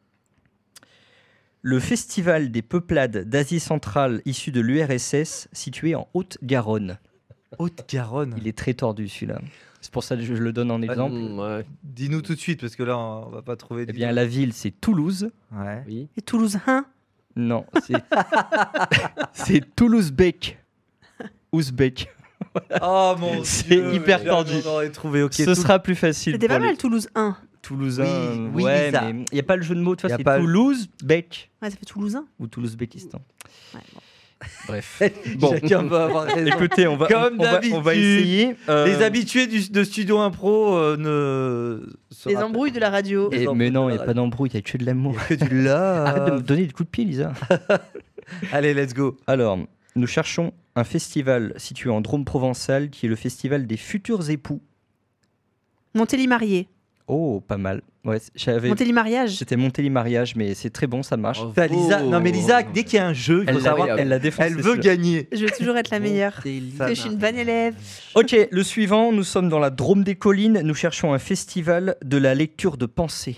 [SPEAKER 2] Le Festival des peuplades d'Asie centrale issu de l'U R S S, situé en Haute-Garonne.
[SPEAKER 1] Haute-Garonne.
[SPEAKER 2] Il est très tordu celui-là. C'est pour ça que je le donne en exemple.
[SPEAKER 4] Mm, ouais.
[SPEAKER 1] Dis-nous tout de suite, parce que là, on va pas trouver.
[SPEAKER 2] Eh
[SPEAKER 1] du
[SPEAKER 2] bien,
[SPEAKER 1] tout.
[SPEAKER 2] la ville, c'est Toulouse.
[SPEAKER 1] Ouais.
[SPEAKER 4] Oui.
[SPEAKER 3] Et Toulousain.
[SPEAKER 2] Non, c'est c'est Toulouse-Bec. Ouzbek.
[SPEAKER 1] Oh mon
[SPEAKER 2] C'est
[SPEAKER 1] Dieu,
[SPEAKER 2] hyper
[SPEAKER 1] j'ai-
[SPEAKER 2] tordu.
[SPEAKER 1] On aurait trouvé. Ok.
[SPEAKER 2] Ce
[SPEAKER 1] tout-
[SPEAKER 2] sera plus facile.
[SPEAKER 3] C'était
[SPEAKER 2] pour
[SPEAKER 3] pas
[SPEAKER 2] les
[SPEAKER 3] mal, Toulouse un.
[SPEAKER 2] Toulousains.
[SPEAKER 1] Oui, oui,
[SPEAKER 2] ouais,
[SPEAKER 1] Lisa.
[SPEAKER 2] mais il n'y a pas le jeu de mots. Tu
[SPEAKER 1] Y
[SPEAKER 2] vois,
[SPEAKER 1] a
[SPEAKER 2] c'est
[SPEAKER 1] pas le-
[SPEAKER 2] Toulouse-Bec
[SPEAKER 3] Ouais, ça fait Toulousain.
[SPEAKER 2] ou Toulouse-Békistan.
[SPEAKER 3] Ouais, bon.
[SPEAKER 2] Bref.
[SPEAKER 1] Bon.
[SPEAKER 2] Bon.
[SPEAKER 1] Chacun va avoir raison.
[SPEAKER 2] Écoutez, on va,
[SPEAKER 1] Comme
[SPEAKER 2] on, va, on va
[SPEAKER 1] d'habitude.
[SPEAKER 2] essayer. euh,
[SPEAKER 1] Les habitués du- de Studio Impro euh, ne. se
[SPEAKER 3] Les
[SPEAKER 1] rappellent-
[SPEAKER 3] embrouilles de la radio.
[SPEAKER 2] et-
[SPEAKER 1] les
[SPEAKER 2] mais non, il n'y a
[SPEAKER 1] embrouilles.
[SPEAKER 2] pas d'embrouille, il n'y a que de l'amour.
[SPEAKER 1] Que du love.
[SPEAKER 2] Arrête de me donner des coups de pied, Lisa.
[SPEAKER 1] Allez, let's go.
[SPEAKER 2] Alors, nous cherchons un festival situé en Drôme provençal qui est le festival des futurs époux.
[SPEAKER 3] Montélimarié.
[SPEAKER 2] Oh, pas mal. Ouais, c- j'avais.
[SPEAKER 3] Montélimariage.
[SPEAKER 2] C'était Montélimariage, mais c'est très bon, ça marche.
[SPEAKER 4] Bravo.
[SPEAKER 1] T'as Lisa. Non, mais Lisa, dès qu'il y a un jeu, il
[SPEAKER 2] Elle
[SPEAKER 1] faut
[SPEAKER 2] l'a
[SPEAKER 1] savoir.
[SPEAKER 2] elle l'a défoncé.
[SPEAKER 1] Elle veut
[SPEAKER 2] celui-là.
[SPEAKER 1] gagner.
[SPEAKER 3] Je veux toujours être la meilleure. Parce
[SPEAKER 1] Ça
[SPEAKER 3] que je suis une bonne élève.
[SPEAKER 2] Ok, le suivant, nous sommes dans la Drôme des collines. Nous cherchons un festival de la lecture de pensée.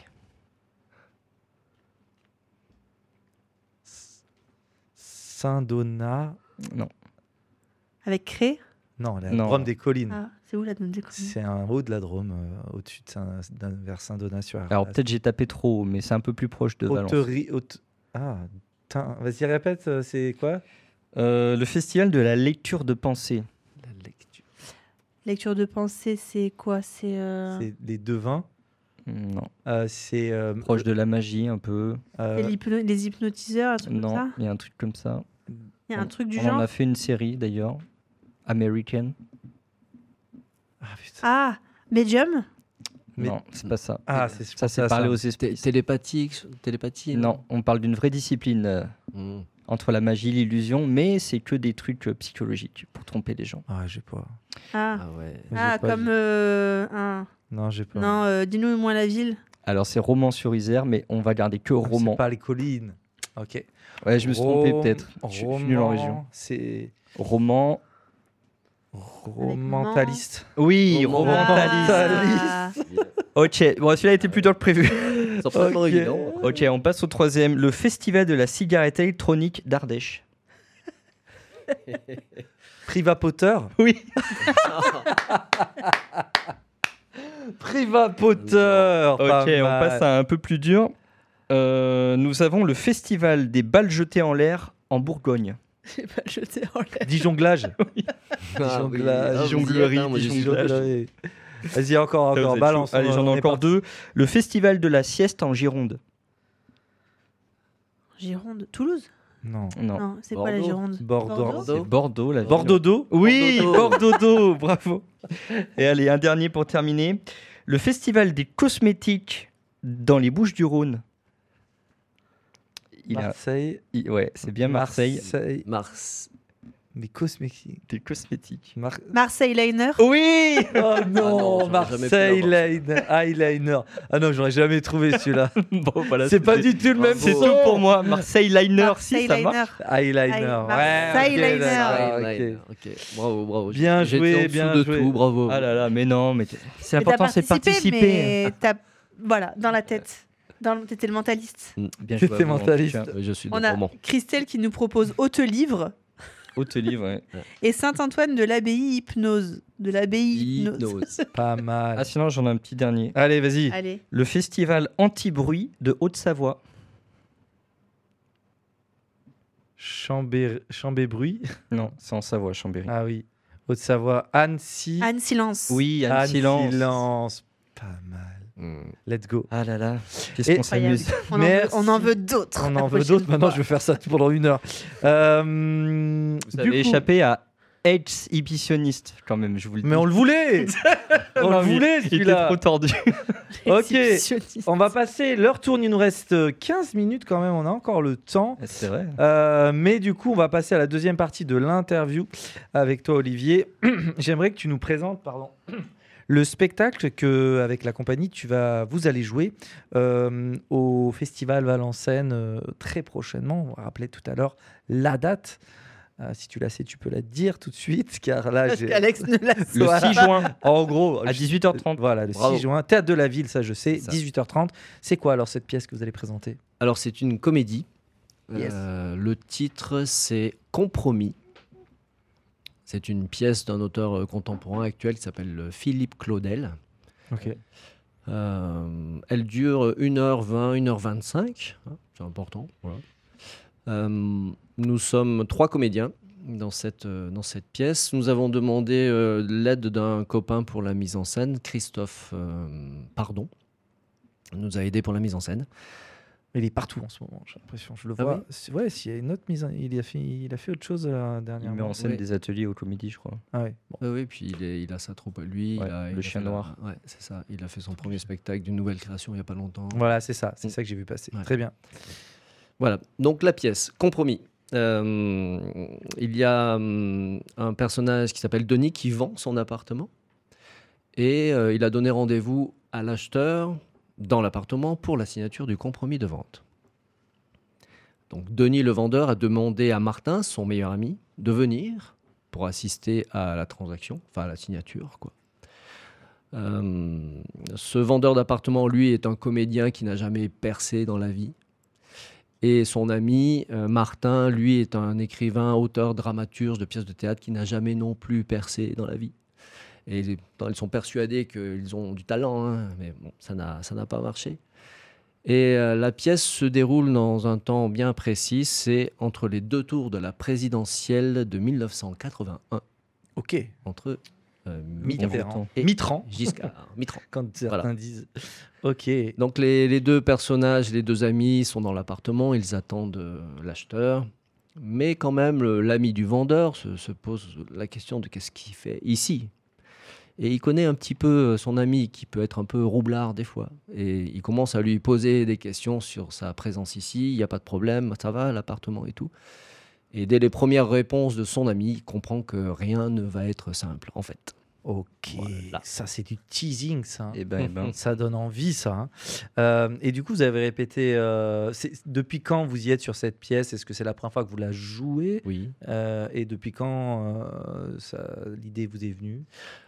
[SPEAKER 1] Saint-Donat.
[SPEAKER 2] Non.
[SPEAKER 3] Avec Cré.
[SPEAKER 1] Non, la
[SPEAKER 2] Non.
[SPEAKER 1] Drôme des collines.
[SPEAKER 3] Ah, c'est où la donne des collines
[SPEAKER 1] C'est un haut de la Drôme, euh, au-dessus de Saint, d'un- vers Saint-Donat-sur-Arras.
[SPEAKER 2] Alors peut-être j'ai tapé trop haut, mais c'est un peu plus proche de Valence.
[SPEAKER 1] Haute-Ri- haute- Ah, tain, vas-y, répète, euh, c'est quoi?
[SPEAKER 2] Euh, le festival de la lecture de pensée.
[SPEAKER 4] La lecture.
[SPEAKER 3] Lecture de pensée, c'est quoi C'est. euh,
[SPEAKER 1] C'est les devins.
[SPEAKER 2] Non.
[SPEAKER 1] Euh, c'est. euh,
[SPEAKER 2] Proche de la magie un peu.
[SPEAKER 1] euh,
[SPEAKER 3] c'est l'hypno- les hypnotiseurs, un truc comme
[SPEAKER 2] Non,
[SPEAKER 3] ça
[SPEAKER 2] il y a un truc comme ça.
[SPEAKER 3] Il y a un truc du
[SPEAKER 2] On
[SPEAKER 3] genre.
[SPEAKER 2] en a fait une série d'ailleurs. American.
[SPEAKER 1] Ah, putain.
[SPEAKER 3] Ah, Medium.
[SPEAKER 1] Mais-
[SPEAKER 2] Non, c'est pas ça.
[SPEAKER 1] Ah, c'est
[SPEAKER 2] Ça, c'est parler aux esprits.
[SPEAKER 4] Té- Télépathique, télépathie
[SPEAKER 2] Non, on parle d'une vraie discipline euh,
[SPEAKER 4] Hmm.
[SPEAKER 2] entre la magie et l'illusion, mais c'est que des trucs euh, psychologiques pour tromper les gens.
[SPEAKER 1] Ah, j'ai pas.
[SPEAKER 3] Ah,
[SPEAKER 4] Ah ouais.
[SPEAKER 1] J'ai
[SPEAKER 3] ah
[SPEAKER 1] pas
[SPEAKER 3] comme
[SPEAKER 1] vu.
[SPEAKER 3] euh, un.
[SPEAKER 1] Non, j'ai pas.
[SPEAKER 3] Non, euh, dis-nous moins la ville.
[SPEAKER 2] Alors, c'est Romans-sur-Isère, mais on va garder que
[SPEAKER 1] Ah,
[SPEAKER 2] roman.
[SPEAKER 1] C'est pas les collines. Ok.
[SPEAKER 2] Ouais, je me suis trompé
[SPEAKER 1] Rom-
[SPEAKER 2] peut-être. Je suis- je suis nul en région.
[SPEAKER 1] Roman, c'est
[SPEAKER 2] Roman.
[SPEAKER 1] romantaliste.
[SPEAKER 2] Oui,
[SPEAKER 4] Romantaliste.
[SPEAKER 2] romantaliste.
[SPEAKER 3] Ah.
[SPEAKER 2] Ok, bon, celui-là était plus dur que prévu.
[SPEAKER 4] C'est pas
[SPEAKER 1] Ok.
[SPEAKER 4] évident.
[SPEAKER 2] Ok, on passe au troisième. Le festival de la cigarette électronique d'Ardèche.
[SPEAKER 1] Privapoteur.
[SPEAKER 2] Oui.
[SPEAKER 1] Privapoteur.
[SPEAKER 2] Ok,
[SPEAKER 1] pas
[SPEAKER 2] on
[SPEAKER 1] mal.
[SPEAKER 2] passe à un peu plus dur. Euh, nous avons le festival des balles jetées en l'air en Bourgogne.
[SPEAKER 3] J'ai pas jeté en l'air.
[SPEAKER 1] Dijonglage.
[SPEAKER 4] Ah oui.
[SPEAKER 1] Jonglage,
[SPEAKER 4] Ah, vous y
[SPEAKER 2] jonglerie,
[SPEAKER 4] êtes, hein, moi, j'y suis
[SPEAKER 2] jonglage.
[SPEAKER 4] jamais.
[SPEAKER 1] Vas-y, encore,
[SPEAKER 2] Ça, vous
[SPEAKER 1] encore.
[SPEAKER 2] êtes
[SPEAKER 1] Balance.
[SPEAKER 2] chaud. Allez,
[SPEAKER 1] on-
[SPEAKER 2] j'en ai
[SPEAKER 1] on est
[SPEAKER 2] encore
[SPEAKER 1] parti.
[SPEAKER 2] deux. Le festival de la sieste en Gironde.
[SPEAKER 3] Gironde. Toulouse
[SPEAKER 1] Non.
[SPEAKER 2] Non.
[SPEAKER 3] Non, c'est quoi la
[SPEAKER 4] Bordeaux.
[SPEAKER 3] Gironde
[SPEAKER 1] Bordeaux.
[SPEAKER 3] Bordeaux
[SPEAKER 2] C'est Bordeaux, la ville.
[SPEAKER 1] Bordeaux.
[SPEAKER 2] Oui,
[SPEAKER 4] Bordeaux.
[SPEAKER 2] Bordeaux, bravo. Et allez, un dernier pour terminer. Le festival des cosmétiques dans les Bouches-du-Rhône. Il a,
[SPEAKER 1] Marseille.
[SPEAKER 2] il- ouais, c'est bien Marseille.
[SPEAKER 1] Marseille.
[SPEAKER 4] Mars.
[SPEAKER 1] Mais cosmétique.
[SPEAKER 2] Des cosmétiques.
[SPEAKER 1] Mar-
[SPEAKER 3] Marseille Liner.
[SPEAKER 2] Oui.
[SPEAKER 1] Oh non,
[SPEAKER 4] j'aurais jamais pu
[SPEAKER 1] Marseille
[SPEAKER 4] l'avoir.
[SPEAKER 1] Liner- eyeliner. Ah non, j'aurais jamais trouvé celui-là.
[SPEAKER 2] Bon, voilà,
[SPEAKER 1] C'est pas
[SPEAKER 2] c'était-
[SPEAKER 1] du tout le même
[SPEAKER 2] C'est
[SPEAKER 1] son.
[SPEAKER 2] tout pour moi. Marseille Liner,
[SPEAKER 3] Marseille
[SPEAKER 2] si ça
[SPEAKER 3] Liner.
[SPEAKER 2] marche.
[SPEAKER 1] Eyeliner.
[SPEAKER 3] Eye-
[SPEAKER 1] Ouais,
[SPEAKER 3] Marseille
[SPEAKER 1] ok,
[SPEAKER 3] Liner.
[SPEAKER 1] d'accord,
[SPEAKER 4] Ah,
[SPEAKER 1] ok.
[SPEAKER 4] ouais, ok. Bravo, bravo.
[SPEAKER 1] Bien
[SPEAKER 4] J'étais
[SPEAKER 1] joué,
[SPEAKER 4] en dessous
[SPEAKER 1] bien
[SPEAKER 4] de
[SPEAKER 1] joué.
[SPEAKER 4] tout, bravo.
[SPEAKER 2] Ah là là, mais non, mais t- c'est
[SPEAKER 3] Mais t'as
[SPEAKER 2] important, c'est
[SPEAKER 3] participé,
[SPEAKER 2] participer.
[SPEAKER 3] mais t'as. Voilà, dans la tête. Dans le- T'étais le mentaliste.
[SPEAKER 2] Bien
[SPEAKER 1] T'étais
[SPEAKER 2] joué à vous, en tout
[SPEAKER 1] mentaliste.
[SPEAKER 2] cas.
[SPEAKER 4] Oui, je suis de
[SPEAKER 3] On a
[SPEAKER 4] roman.
[SPEAKER 3] Christelle qui nous propose Haute Livre
[SPEAKER 2] Haute livre, ouais.
[SPEAKER 3] et Saint-Antoine de l'abbaye Hypnose. De l'abbaye Hypnose.
[SPEAKER 4] Hypnose.
[SPEAKER 1] Pas mal.
[SPEAKER 2] Ah, sinon, j'en ai un petit dernier.
[SPEAKER 1] Allez, vas-y.
[SPEAKER 3] Allez.
[SPEAKER 2] Le festival anti-bruit de Haute-Savoie.
[SPEAKER 1] Chambé... Chambé-Bruit.
[SPEAKER 2] Non, c'est en Savoie, Chambéry.
[SPEAKER 1] Ah oui. Haute-Savoie. Annecy.
[SPEAKER 3] Anne Silence.
[SPEAKER 2] Oui, Anne
[SPEAKER 1] Anne
[SPEAKER 2] Silence.
[SPEAKER 1] Silence. Pas mal.
[SPEAKER 4] Hmm.
[SPEAKER 1] Let's go.
[SPEAKER 2] Ah là là,
[SPEAKER 1] Et-
[SPEAKER 2] qu'est-ce qu'on
[SPEAKER 3] Incroyable.
[SPEAKER 2] s'amuse.
[SPEAKER 3] On en veut,
[SPEAKER 1] Merci.
[SPEAKER 3] on en veut d'autres.
[SPEAKER 1] On
[SPEAKER 3] la
[SPEAKER 1] en veut
[SPEAKER 3] prochaine
[SPEAKER 1] d'autres. Maintenant,
[SPEAKER 3] fois.
[SPEAKER 1] je vais faire ça pendant une heure. Euh,
[SPEAKER 2] Vous
[SPEAKER 1] du
[SPEAKER 2] avez
[SPEAKER 1] coup-
[SPEAKER 2] échappé à exhibitionniste, quand même, je vous le dis.
[SPEAKER 1] Mais on le voulait. on
[SPEAKER 2] Non,
[SPEAKER 1] le
[SPEAKER 2] mais
[SPEAKER 1] voulait,
[SPEAKER 2] il était
[SPEAKER 1] celui-là.
[SPEAKER 2] trop tordu.
[SPEAKER 1] Ok.
[SPEAKER 3] Exhibitionniste.
[SPEAKER 1] On va passer. L'heure tourne. Il nous reste quinze minutes quand même. On a encore le temps.
[SPEAKER 2] C'est vrai.
[SPEAKER 1] Euh, mais du coup, on va passer à la deuxième partie de l'interview avec toi, Olivier. J'aimerais que tu nous présentes, pardon, le spectacle que, avec la compagnie, tu vas, vous allez jouer euh, au Festival Valencène euh, très prochainement. On va rappeler tout à l'heure la date. Euh, si tu la sais, tu peux la dire tout de suite, car là,
[SPEAKER 3] Parce
[SPEAKER 1] j'ai-
[SPEAKER 3] qu'Alex ne l'a
[SPEAKER 2] Le
[SPEAKER 1] Voilà.
[SPEAKER 2] six juin,
[SPEAKER 1] en gros,
[SPEAKER 2] à
[SPEAKER 1] je-
[SPEAKER 2] dix-huit heures trente.
[SPEAKER 1] Voilà, le
[SPEAKER 4] Bravo.
[SPEAKER 1] six juin, Théâtre de la Ville, ça je sais,
[SPEAKER 4] Ça.
[SPEAKER 1] dix-huit heures trente. C'est quoi alors cette pièce que vous allez présenter?
[SPEAKER 4] Alors, c'est une comédie.
[SPEAKER 1] Yes.
[SPEAKER 4] Euh, le titre, c'est Compromis. C'est une pièce d'un auteur euh, contemporain actuel qui s'appelle euh, Philippe Claudel.
[SPEAKER 1] Ok.
[SPEAKER 4] Euh, elle dure une heure vingt, une heure vingt-cinq. hein, c'est important. Voilà. Euh, nous sommes trois comédiens dans cette, euh, dans cette pièce. Nous avons demandé euh, l'aide d'un copain pour la mise en scène, Christophe euh, Pardon. Il nous a aidé pour la mise en scène.
[SPEAKER 1] Il est partout en ce moment, j'ai l'impression. Je le
[SPEAKER 4] Ah
[SPEAKER 1] vois.
[SPEAKER 4] oui
[SPEAKER 1] C'est- ouais, s'il y a une autre mise, en- il a fait, il a fait autre chose euh,
[SPEAKER 2] Il
[SPEAKER 1] dernièrement.
[SPEAKER 2] met en scène
[SPEAKER 4] Oui.
[SPEAKER 2] des ateliers aux comédies, je crois.
[SPEAKER 1] Ah ouais. Bon.
[SPEAKER 4] Oui, oui, puis il, est- il a sa troupe à lui.
[SPEAKER 2] Ouais,
[SPEAKER 4] il a-
[SPEAKER 2] le
[SPEAKER 4] il a
[SPEAKER 2] chien
[SPEAKER 4] fait la-
[SPEAKER 2] noir.
[SPEAKER 4] ouais, c'est ça. Il a fait son premier spectacle d'une nouvelle création il n'y a pas longtemps.
[SPEAKER 1] Voilà, c'est ça, c'est
[SPEAKER 4] Mm.
[SPEAKER 1] ça que j'ai vu passer.
[SPEAKER 4] Ouais.
[SPEAKER 1] Très bien.
[SPEAKER 4] Voilà, donc la pièce, Compromis. Euh, il y a hum, un personnage qui s'appelle Denis qui vend son appartement et euh, il a donné rendez-vous à l'acheteur dans l'appartement pour la signature du compromis de vente. Donc Denis le vendeur a demandé à Martin, son meilleur ami, de venir pour assister à la transaction, enfin à la signature, quoi. Euh, ce vendeur d'appartement, lui, est un comédien qui n'a jamais percé dans la vie. Et son ami, euh, Martin, lui, est un écrivain, auteur, dramaturge de pièces de théâtre qui n'a jamais non plus percé dans la vie. Et ils ils sont persuadés qu'ils ont du talent, hein, mais bon, ça n'a ça n'a pas marché. Et euh, la pièce se déroule dans un temps bien précis, c'est entre les deux tours de la présidentielle de mille neuf cent quatre-vingt-un,
[SPEAKER 1] Ok.
[SPEAKER 4] entre euh,
[SPEAKER 1] Mitterrand.
[SPEAKER 4] et
[SPEAKER 1] Mitterrand,
[SPEAKER 4] Giscard. Mitterrand.
[SPEAKER 1] quand certains
[SPEAKER 4] Voilà.
[SPEAKER 1] disent. Ok.
[SPEAKER 4] Donc les, les deux personnages, les deux amis sont dans l'appartement, ils attendent euh, l'acheteur. Mais quand même, le- l'ami du vendeur se, se pose la question de qu'est-ce qu'il fait ici. Et il connaît un petit peu son ami qui peut être un peu roublard des fois. Et il commence à lui poser des questions sur sa présence ici. Il n'y a pas de problème, ça va, l'appartement et tout. Et dès les premières réponses de son ami, il comprend que rien ne va être simple, en fait.
[SPEAKER 1] Ok,
[SPEAKER 4] Voilà.
[SPEAKER 1] ça c'est du teasing, ça. hein.
[SPEAKER 2] Et ben, eh ben.
[SPEAKER 1] Ça donne envie, ça. hein. Euh, et du coup, vous avez répété. euh, c'est- depuis quand vous y êtes sur cette pièce? Est-ce que c'est la première fois que vous la jouez?
[SPEAKER 4] Oui.
[SPEAKER 1] Euh, Et depuis quand euh, ça- l'idée vous est venue?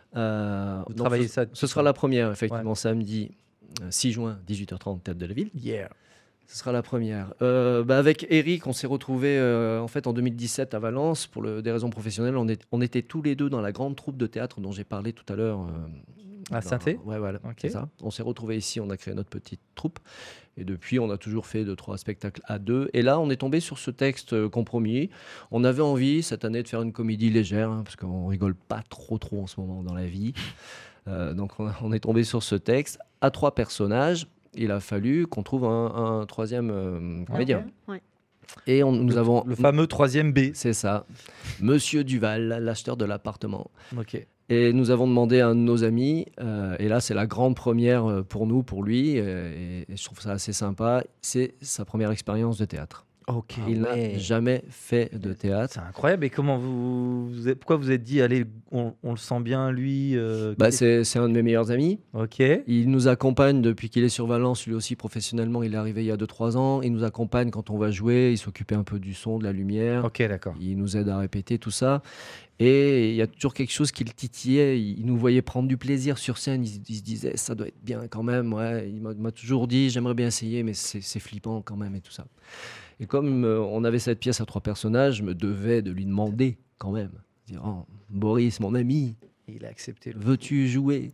[SPEAKER 4] Euh,
[SPEAKER 1] Vous
[SPEAKER 4] donc,
[SPEAKER 1] travaillez
[SPEAKER 4] ce,
[SPEAKER 1] ça depuis
[SPEAKER 4] ce sera
[SPEAKER 1] quand?
[SPEAKER 4] la première, effectivement, samedi euh, six juin, dix-huit heures trente, Théâtre de la Ville.
[SPEAKER 1] Yeah.
[SPEAKER 4] Ce sera la première. Euh, bah, avec Eric, on s'est retrouvés euh, en fait en deux mille dix-sept à Valence pour le- des raisons professionnelles. On, est- on était tous les deux dans la grande troupe de théâtre dont j'ai parlé tout à l'heure. euh,
[SPEAKER 1] À
[SPEAKER 4] dans-
[SPEAKER 1] Saint-Thé?
[SPEAKER 4] Ouais, voilà,
[SPEAKER 1] Ok.
[SPEAKER 4] c'est ça. On s'est retrouvés ici, on a créé notre petite troupe. Et depuis, on a toujours fait deux, trois spectacles à deux. Et là, on est tombé sur ce texte euh, compromis. On avait envie cette année de faire une comédie légère, hein, parce qu'on rigole pas trop trop en ce moment dans la vie. Euh, donc on, a- on est tombé sur ce texte à trois personnages. Il a fallu qu'on trouve un, un troisième euh, comédien.
[SPEAKER 3] Ouais.
[SPEAKER 4] Et on, nous
[SPEAKER 1] le,
[SPEAKER 4] avons...
[SPEAKER 1] le fameux troisième B.
[SPEAKER 4] C'est ça. Monsieur Duval, l'acheteur de l'appartement.
[SPEAKER 1] Ok.
[SPEAKER 4] Et nous avons demandé à un de nos amis, euh, et là c'est la grande première euh, pour nous, pour lui, euh, et, et je trouve ça assez sympa, c'est sa première expérience de théâtre.
[SPEAKER 1] Ok.
[SPEAKER 4] Il
[SPEAKER 2] ouais.
[SPEAKER 4] n'a jamais fait de théâtre.
[SPEAKER 1] C'est incroyable. Et comment vous, vous êtes- pourquoi vous êtes dit, allez, on, on le sent bien, lui euh,
[SPEAKER 4] Bah,
[SPEAKER 1] qu'est-
[SPEAKER 4] c'est c'est un de mes meilleurs amis.
[SPEAKER 1] Ok.
[SPEAKER 4] Il nous accompagne depuis qu'il est sur Valence, lui aussi professionnellement, il est arrivé il y a deux trois ans. Il nous accompagne quand on va jouer, il s'occupait un peu du son, de la lumière.
[SPEAKER 1] Ok, d'accord.
[SPEAKER 4] Il nous aide à répéter tout ça. Et il y a toujours quelque chose qui le titillait. Il nous voyait prendre du plaisir sur scène. Il, il se disait, ça doit être bien quand même. Ouais. Il m'a m'a toujours dit, j'aimerais bien essayer, mais c'est c'est flippant quand même et tout ça. Et comme euh, on avait cette pièce à trois personnages, je me devais de lui demander quand même. Dire, oh, Boris, mon ami,
[SPEAKER 1] Il a accepté le.
[SPEAKER 4] veux-tu jouer?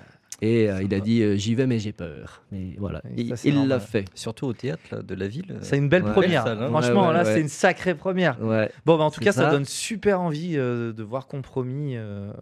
[SPEAKER 4] Et euh, il a dit, euh, j'y vais, mais j'ai peur. Mais voilà,
[SPEAKER 1] Et
[SPEAKER 4] il
[SPEAKER 1] ça, c'est
[SPEAKER 4] il l'a
[SPEAKER 1] normal.
[SPEAKER 4] fait.
[SPEAKER 2] Surtout au théâtre là, de la ville.
[SPEAKER 1] C'est une belle
[SPEAKER 4] Ouais.
[SPEAKER 1] première.
[SPEAKER 2] Belle salle, hein.
[SPEAKER 1] Franchement,
[SPEAKER 4] Ouais, ouais,
[SPEAKER 1] là,
[SPEAKER 4] ouais.
[SPEAKER 1] c'est une sacrée première.
[SPEAKER 4] Ouais.
[SPEAKER 1] Bon, bah, en tout
[SPEAKER 4] C'est
[SPEAKER 1] cas, ça.
[SPEAKER 4] ça.
[SPEAKER 1] donne super envie euh, de voir Compromis euh,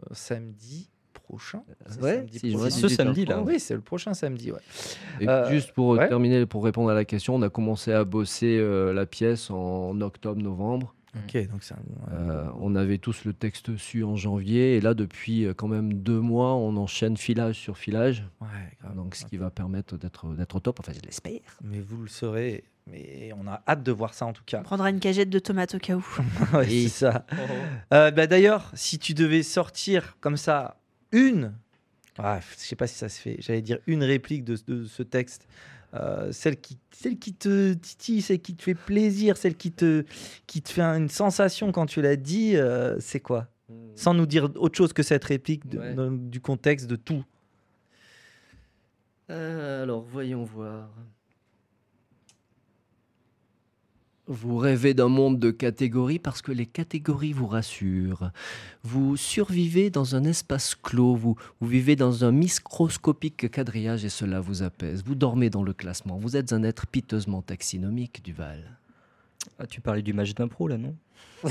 [SPEAKER 1] samedi prochain. C'est
[SPEAKER 4] Ouais,
[SPEAKER 1] samedi
[SPEAKER 4] si je
[SPEAKER 1] prochain.
[SPEAKER 4] vois
[SPEAKER 2] C'est ce
[SPEAKER 4] dix-huit heures
[SPEAKER 2] samedi, là.
[SPEAKER 4] trente.
[SPEAKER 1] Oui, c'est le prochain samedi. Ouais.
[SPEAKER 4] Et
[SPEAKER 1] Euh,
[SPEAKER 4] juste pour
[SPEAKER 1] ouais.
[SPEAKER 4] terminer, pour répondre à la question, on a commencé à bosser euh, la pièce en octobre-novembre.
[SPEAKER 1] Ok, donc c'est un-
[SPEAKER 4] Euh, on avait tous le texte su en janvier. Et là, depuis euh, quand même deux mois, on enchaîne filage sur filage.
[SPEAKER 1] Ouais, grave.
[SPEAKER 4] Donc, ce qui va permettre d'être d'être au top. Enfin, je l'espère.
[SPEAKER 1] Mais vous le saurez. Mais on a hâte de voir ça en tout cas.
[SPEAKER 3] On prendra une cagette de tomates au cas où.
[SPEAKER 1] Ouais, c'est ça. Euh, bah, d'ailleurs, si tu devais sortir comme ça une, ah, je sais pas si ça se fait, j'allais dire une réplique de, de ce texte, euh, celle, qui, celle qui te titille, celle qui te fait plaisir, celle qui te, qui te fait une sensation quand tu l'as dit, euh, c'est quoi? Sans nous dire autre chose que cette réplique, de-
[SPEAKER 4] Ouais.
[SPEAKER 1] de- du contexte, de tout.
[SPEAKER 4] Euh, alors, voyons voir. Vous rêvez d'un monde de catégories parce que les catégories vous rassurent. Vous survivez dans un espace clos, vous, vous vivez dans un microscopique quadrillage et cela vous apaise. Vous dormez dans le classement, vous êtes un être piteusement taxinomique, Duval.
[SPEAKER 2] Ah, tu parlais du match d'impro là, non?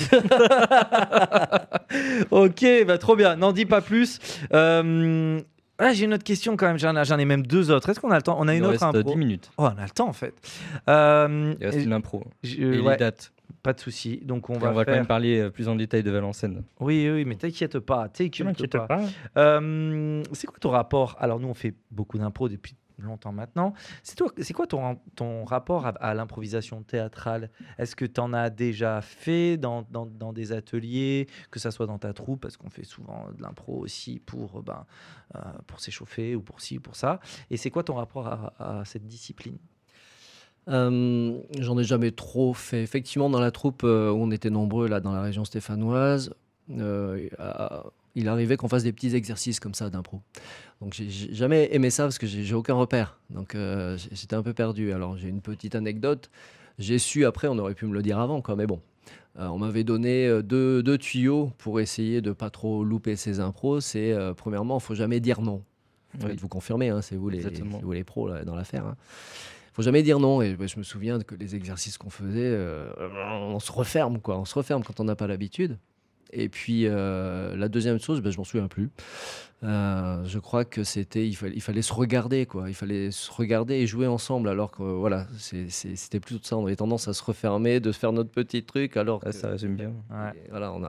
[SPEAKER 1] Ok, bah, trop bien. N'en dis pas plus. Euh, ah, j'ai une autre question quand même. J'en ai, j'en ai même deux autres. Est-ce qu'on a le temps? On a
[SPEAKER 2] Il
[SPEAKER 1] une
[SPEAKER 2] nous
[SPEAKER 1] autre
[SPEAKER 2] reste
[SPEAKER 1] impro.
[SPEAKER 2] dix minutes.
[SPEAKER 1] Oh, on a le temps en fait. Euh,
[SPEAKER 2] Il reste
[SPEAKER 1] et-
[SPEAKER 2] une impro.
[SPEAKER 1] je-
[SPEAKER 2] Et
[SPEAKER 1] ouais,
[SPEAKER 2] les dates.
[SPEAKER 1] pas de souci. Donc on
[SPEAKER 2] Et
[SPEAKER 1] va,
[SPEAKER 2] on va quand
[SPEAKER 1] faire.
[SPEAKER 2] même parler euh, plus en détail de Valenciennes.
[SPEAKER 1] Oui, oui, mais t'inquiète pas. T'inquiète
[SPEAKER 2] T'inquiète
[SPEAKER 1] pas.
[SPEAKER 2] pas.
[SPEAKER 1] Euh, c'est quoi ton rapport? Alors nous, on fait beaucoup d'impro depuis longtemps maintenant. C'est toi, c'est quoi ton, ton rapport à, à l'improvisation théâtrale? Est-ce que tu en as déjà fait dans, dans, dans des ateliers, que ça soit dans ta troupe, parce qu'on fait souvent de l'impro aussi pour, ben, euh, pour s'échauffer ou pour ci ou pour ça. Et c'est quoi ton rapport à, à cette discipline?
[SPEAKER 4] Euh, J'en ai jamais trop fait. Effectivement, dans la troupe euh, où on était nombreux, là, dans la région stéphanoise, euh, à- il arrivait qu'on fasse des petits exercices comme ça d'impro. Donc, j'ai j'ai jamais aimé ça parce que j'ai j'ai aucun repère. Donc, euh, j'ai- j'étais un peu perdu. Alors, j'ai une petite anecdote. J'ai su après, on aurait pu me le dire avant, quoi, mais bon. Euh, on m'avait donné euh, deux, deux tuyaux pour essayer de pas trop louper ces impros. C'est, euh, premièrement, il faut jamais dire non.
[SPEAKER 2] Oui.
[SPEAKER 4] Vous confirmez, hein, c'est vous les,
[SPEAKER 2] Exactement.
[SPEAKER 4] c'est vous les pros là, dans l'affaire. Hein. Faut jamais dire non. Et bah, je me souviens que les exercices qu'on faisait, euh, on se referme, quoi. On se referme quand on n'a pas l'habitude. Et puis euh, la deuxième chose, bah, je m'en souviens plus. Euh, je crois que c'était, il fallait, il fallait se regarder, quoi. Il fallait se regarder et jouer ensemble. Alors que euh, voilà, c'est- c'est- c'était plutôt ça. On avait tendance à se refermer, de se faire notre petit truc, alors que
[SPEAKER 2] Ah, ça résume bien.
[SPEAKER 1] Ouais.
[SPEAKER 4] et voilà, on a.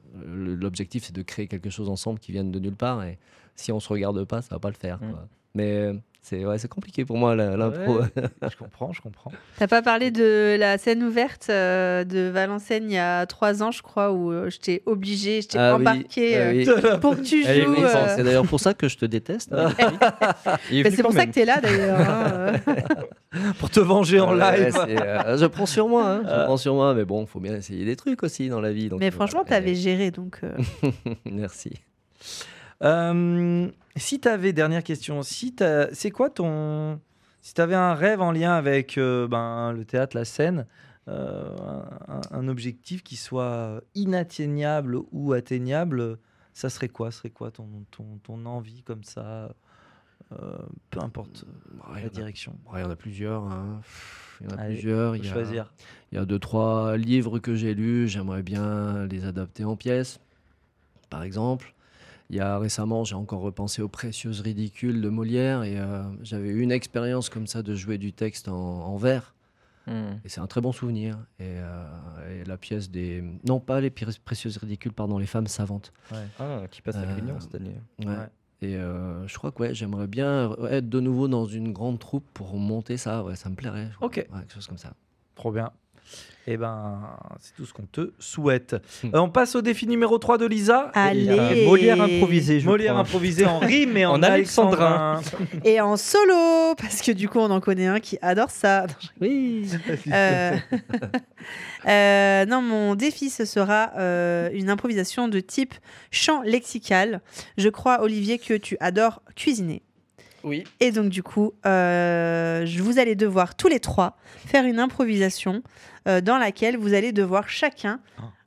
[SPEAKER 4] le- l'objectif, c'est de créer quelque chose ensemble qui vienne de nulle part. Et si on se regarde pas, ça va pas le faire.
[SPEAKER 2] Mm.
[SPEAKER 4] Quoi. Mais euh, c'est ouais, c'est compliqué pour moi la- l'impro.
[SPEAKER 1] Ouais, je comprends, je comprends.
[SPEAKER 3] T'as pas parlé de la scène ouverte euh, de Valenciennes il y a trois ans, je crois, où euh, je t'ai obligé, je t'ai
[SPEAKER 4] Ah oui,
[SPEAKER 3] embarqué
[SPEAKER 4] ah
[SPEAKER 3] euh,
[SPEAKER 4] oui.
[SPEAKER 3] pour que tu
[SPEAKER 2] Elle est
[SPEAKER 3] joues.
[SPEAKER 2] méchante,
[SPEAKER 3] euh,
[SPEAKER 4] C'est d'ailleurs pour ça que je te déteste. hein.
[SPEAKER 2] Il est
[SPEAKER 3] bah,
[SPEAKER 2] venu
[SPEAKER 3] c'est pour
[SPEAKER 2] quand
[SPEAKER 3] ça
[SPEAKER 2] même.
[SPEAKER 3] que t'es là d'ailleurs. hein, euh.
[SPEAKER 1] Pour te venger en
[SPEAKER 4] Ouais,
[SPEAKER 1] live.
[SPEAKER 4] c'est, euh, je prends sur moi, hein, je prends sur moi, mais bon, faut bien essayer des trucs aussi dans la vie. donc,
[SPEAKER 3] Mais
[SPEAKER 4] euh,
[SPEAKER 3] franchement,
[SPEAKER 4] voilà.
[SPEAKER 3] t'avais géré donc. euh,
[SPEAKER 4] Merci.
[SPEAKER 1] Euh, si tu avais, dernière question, si t'as- c'est quoi ton. Si tu avais un rêve en lien avec euh, ben, le théâtre, la scène, euh, un, un objectif qui soit inatteignable ou atteignable, ça serait quoi? serait quoi ton, ton, ton envie comme ça euh, Peu importe
[SPEAKER 4] Bah,
[SPEAKER 1] euh,
[SPEAKER 4] il y
[SPEAKER 1] la
[SPEAKER 4] en a-
[SPEAKER 1] direction.
[SPEAKER 4] bah, il y en a plusieurs. hein. Pff, Il y en a
[SPEAKER 1] Allez,
[SPEAKER 4] plusieurs.
[SPEAKER 1] faut
[SPEAKER 4] Il y a,
[SPEAKER 1] choisir.
[SPEAKER 4] il y a deux, trois livres que j'ai lus. J'aimerais bien les adapter en pièces, par exemple. Il y a récemment, j'ai encore repensé aux Précieuses ridicules de Molière et euh, j'avais eu une expérience comme ça de jouer du texte en, en vers.
[SPEAKER 2] Hmm.
[SPEAKER 4] Et c'est un très bon souvenir. Et, euh, et la pièce des. Non, pas les Pré- Précieuses ridicules, pardon, les femmes savantes.
[SPEAKER 2] Ah, qui passe à
[SPEAKER 4] Euh,
[SPEAKER 2] Grignon cette année.
[SPEAKER 4] Ouais.
[SPEAKER 1] Ouais.
[SPEAKER 4] Et euh, je crois que ouais, j'aimerais bien être de nouveau dans une grande troupe pour monter ça. Ouais, ça me plairait. je crois.
[SPEAKER 1] Ok.
[SPEAKER 4] Ouais, quelque chose comme ça.
[SPEAKER 1] Trop bien. Eh ben, c'est tout ce qu'on te souhaite.
[SPEAKER 4] Hmm.
[SPEAKER 1] Euh, on passe au défi numéro trois de Lisa.
[SPEAKER 3] Allez.
[SPEAKER 2] Molière improvisé, je
[SPEAKER 1] Molière
[SPEAKER 2] crois.
[SPEAKER 1] improvisé en rime et en,
[SPEAKER 2] En alexandrin.
[SPEAKER 1] alexandrin.
[SPEAKER 3] Et en solo, parce que du coup, on en connaît un qui adore ça.
[SPEAKER 2] Oui.
[SPEAKER 3] Euh, euh, non, mon défi, ce sera euh, une improvisation de type chant lexical. Je crois, Olivier, que tu adores cuisiner.
[SPEAKER 2] Oui.
[SPEAKER 3] Et donc, du coup, euh, je- vous allez devoir tous les trois faire une improvisation euh, dans laquelle vous allez devoir chacun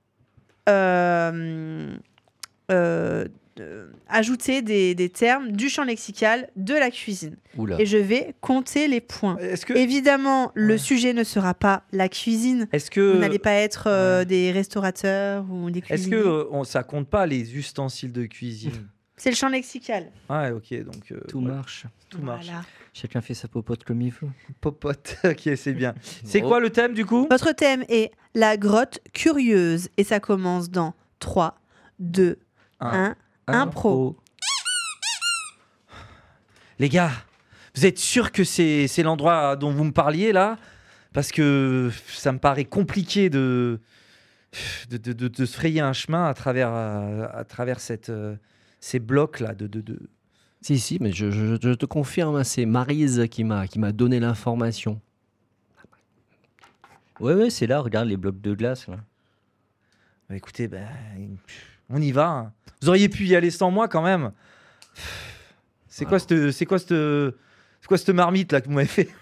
[SPEAKER 3] euh, euh, euh, ajouter des, des termes du champ lexical de la cuisine.
[SPEAKER 4] Oula.
[SPEAKER 3] Et je vais compter les points.
[SPEAKER 1] Est-ce que,
[SPEAKER 3] Évidemment, le
[SPEAKER 1] Ouais.
[SPEAKER 3] sujet ne sera pas la cuisine.
[SPEAKER 1] est-ce que,
[SPEAKER 3] Vous n'allez pas être euh,
[SPEAKER 1] ouais.
[SPEAKER 3] des restaurateurs ou des
[SPEAKER 1] est-ce
[SPEAKER 3] cuisiniers.
[SPEAKER 1] que euh, on, ça compte pas les ustensiles de cuisine?
[SPEAKER 3] C'est le champ lexical.
[SPEAKER 1] Ouais, ok, donc euh,
[SPEAKER 2] Tout
[SPEAKER 1] voilà,
[SPEAKER 2] marche.
[SPEAKER 1] tout marche.
[SPEAKER 3] Voilà.
[SPEAKER 2] Chacun fait sa popote comme il veut.
[SPEAKER 1] Popote, ok, c'est bien. C'est
[SPEAKER 4] Oh.
[SPEAKER 1] quoi le thème du coup?
[SPEAKER 3] Votre thème est la grotte curieuse et ça commence dans trois, deux, un. impro.
[SPEAKER 1] Les gars, vous êtes sûrs que c'est c'est l'endroit dont vous me parliez là? Parce que ça me paraît compliqué de, de, de, de- de se frayer un chemin à travers, euh, à travers cette, euh, ces blocs là. De, de, de...
[SPEAKER 4] Si, si, mais je, je- je te confirme, hein, c'est Maryse qui m'a qui m'a donné l'information.
[SPEAKER 2] Ouais, ouais, c'est là, regarde les blocs de glace. Là.
[SPEAKER 1] Bah, écoutez, ben, on y va. hein. Vous auriez pu y aller sans moi quand même. C'est quoi cette, c'est quoi cette, c'est quoi cette marmite là que vous m'avez fait?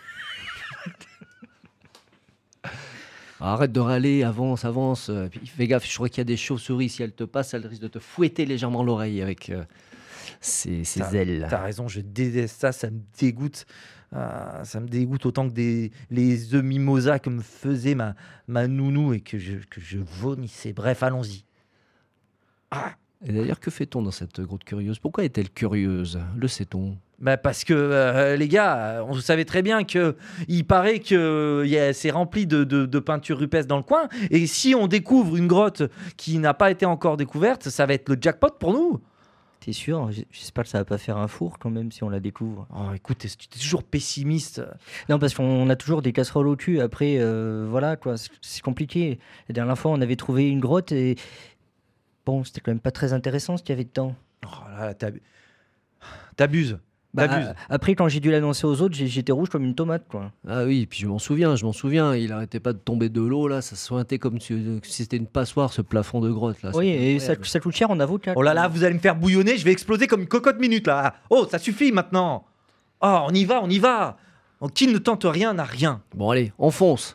[SPEAKER 4] Arrête de râler, avance, avance. euh, puis fais gaffe, je crois qu'il y a des chauves-souris. Si elles te passent, elles risquent de te fouetter légèrement l'oreille avec euh, ses, ses
[SPEAKER 1] T'as-
[SPEAKER 4] ailes.
[SPEAKER 1] T'as raison, je déteste ça, ça me dégoûte. Euh, ça me dégoûte autant que des, les œufs mimosa que me faisait ma, ma nounou et que je, que je vomissais. Bref, allons-y.
[SPEAKER 4] Et d'ailleurs, que fait-on dans cette grotte curieuse? Pourquoi est-elle curieuse? Le sait-on?
[SPEAKER 1] Bah parce que euh, les gars, on savait très bien que il paraît que il y a- c'est rempli de, de, de peintures rupestres dans le coin. Et si on découvre une grotte qui n'a pas été encore découverte, ça va être le jackpot pour nous.
[SPEAKER 2] T'es sûr? J- J'espère que ça va pas faire un four quand même si on la découvre.
[SPEAKER 1] Oh, écoute, tu es toujours pessimiste.
[SPEAKER 2] Non, parce qu'on a toujours des casseroles au cul. Après, euh, voilà, quoi, c'est- c'est compliqué. La dernière fois, on avait trouvé une grotte et. Bon, c'était quand même pas très intéressant ce qu'il y avait dedans.
[SPEAKER 1] Oh là là, t'ab- t'abuses.
[SPEAKER 2] Bah,
[SPEAKER 1] T'abuses.
[SPEAKER 2] après, quand j'ai dû l'annoncer aux autres, j'ai- j'étais rouge comme une tomate, quoi.
[SPEAKER 4] Ah oui, puis je m'en souviens, je m'en souviens. Il arrêtait pas de tomber de l'eau, là. Ça se pointait comme si, si c'était une passoire, ce plafond de grotte, là.
[SPEAKER 2] Oui,
[SPEAKER 4] C'était
[SPEAKER 2] et ça,
[SPEAKER 4] incroyable.
[SPEAKER 2] ça coûte cher en avocat.
[SPEAKER 1] Oh là
[SPEAKER 2] quoi.
[SPEAKER 1] là, vous allez me faire bouillonner, je vais exploser comme une cocotte minute là. Oh, ça suffit maintenant. Oh, on y va, on y va. Oh, qui ne tente rien n'a rien.
[SPEAKER 4] Bon, allez, on fonce.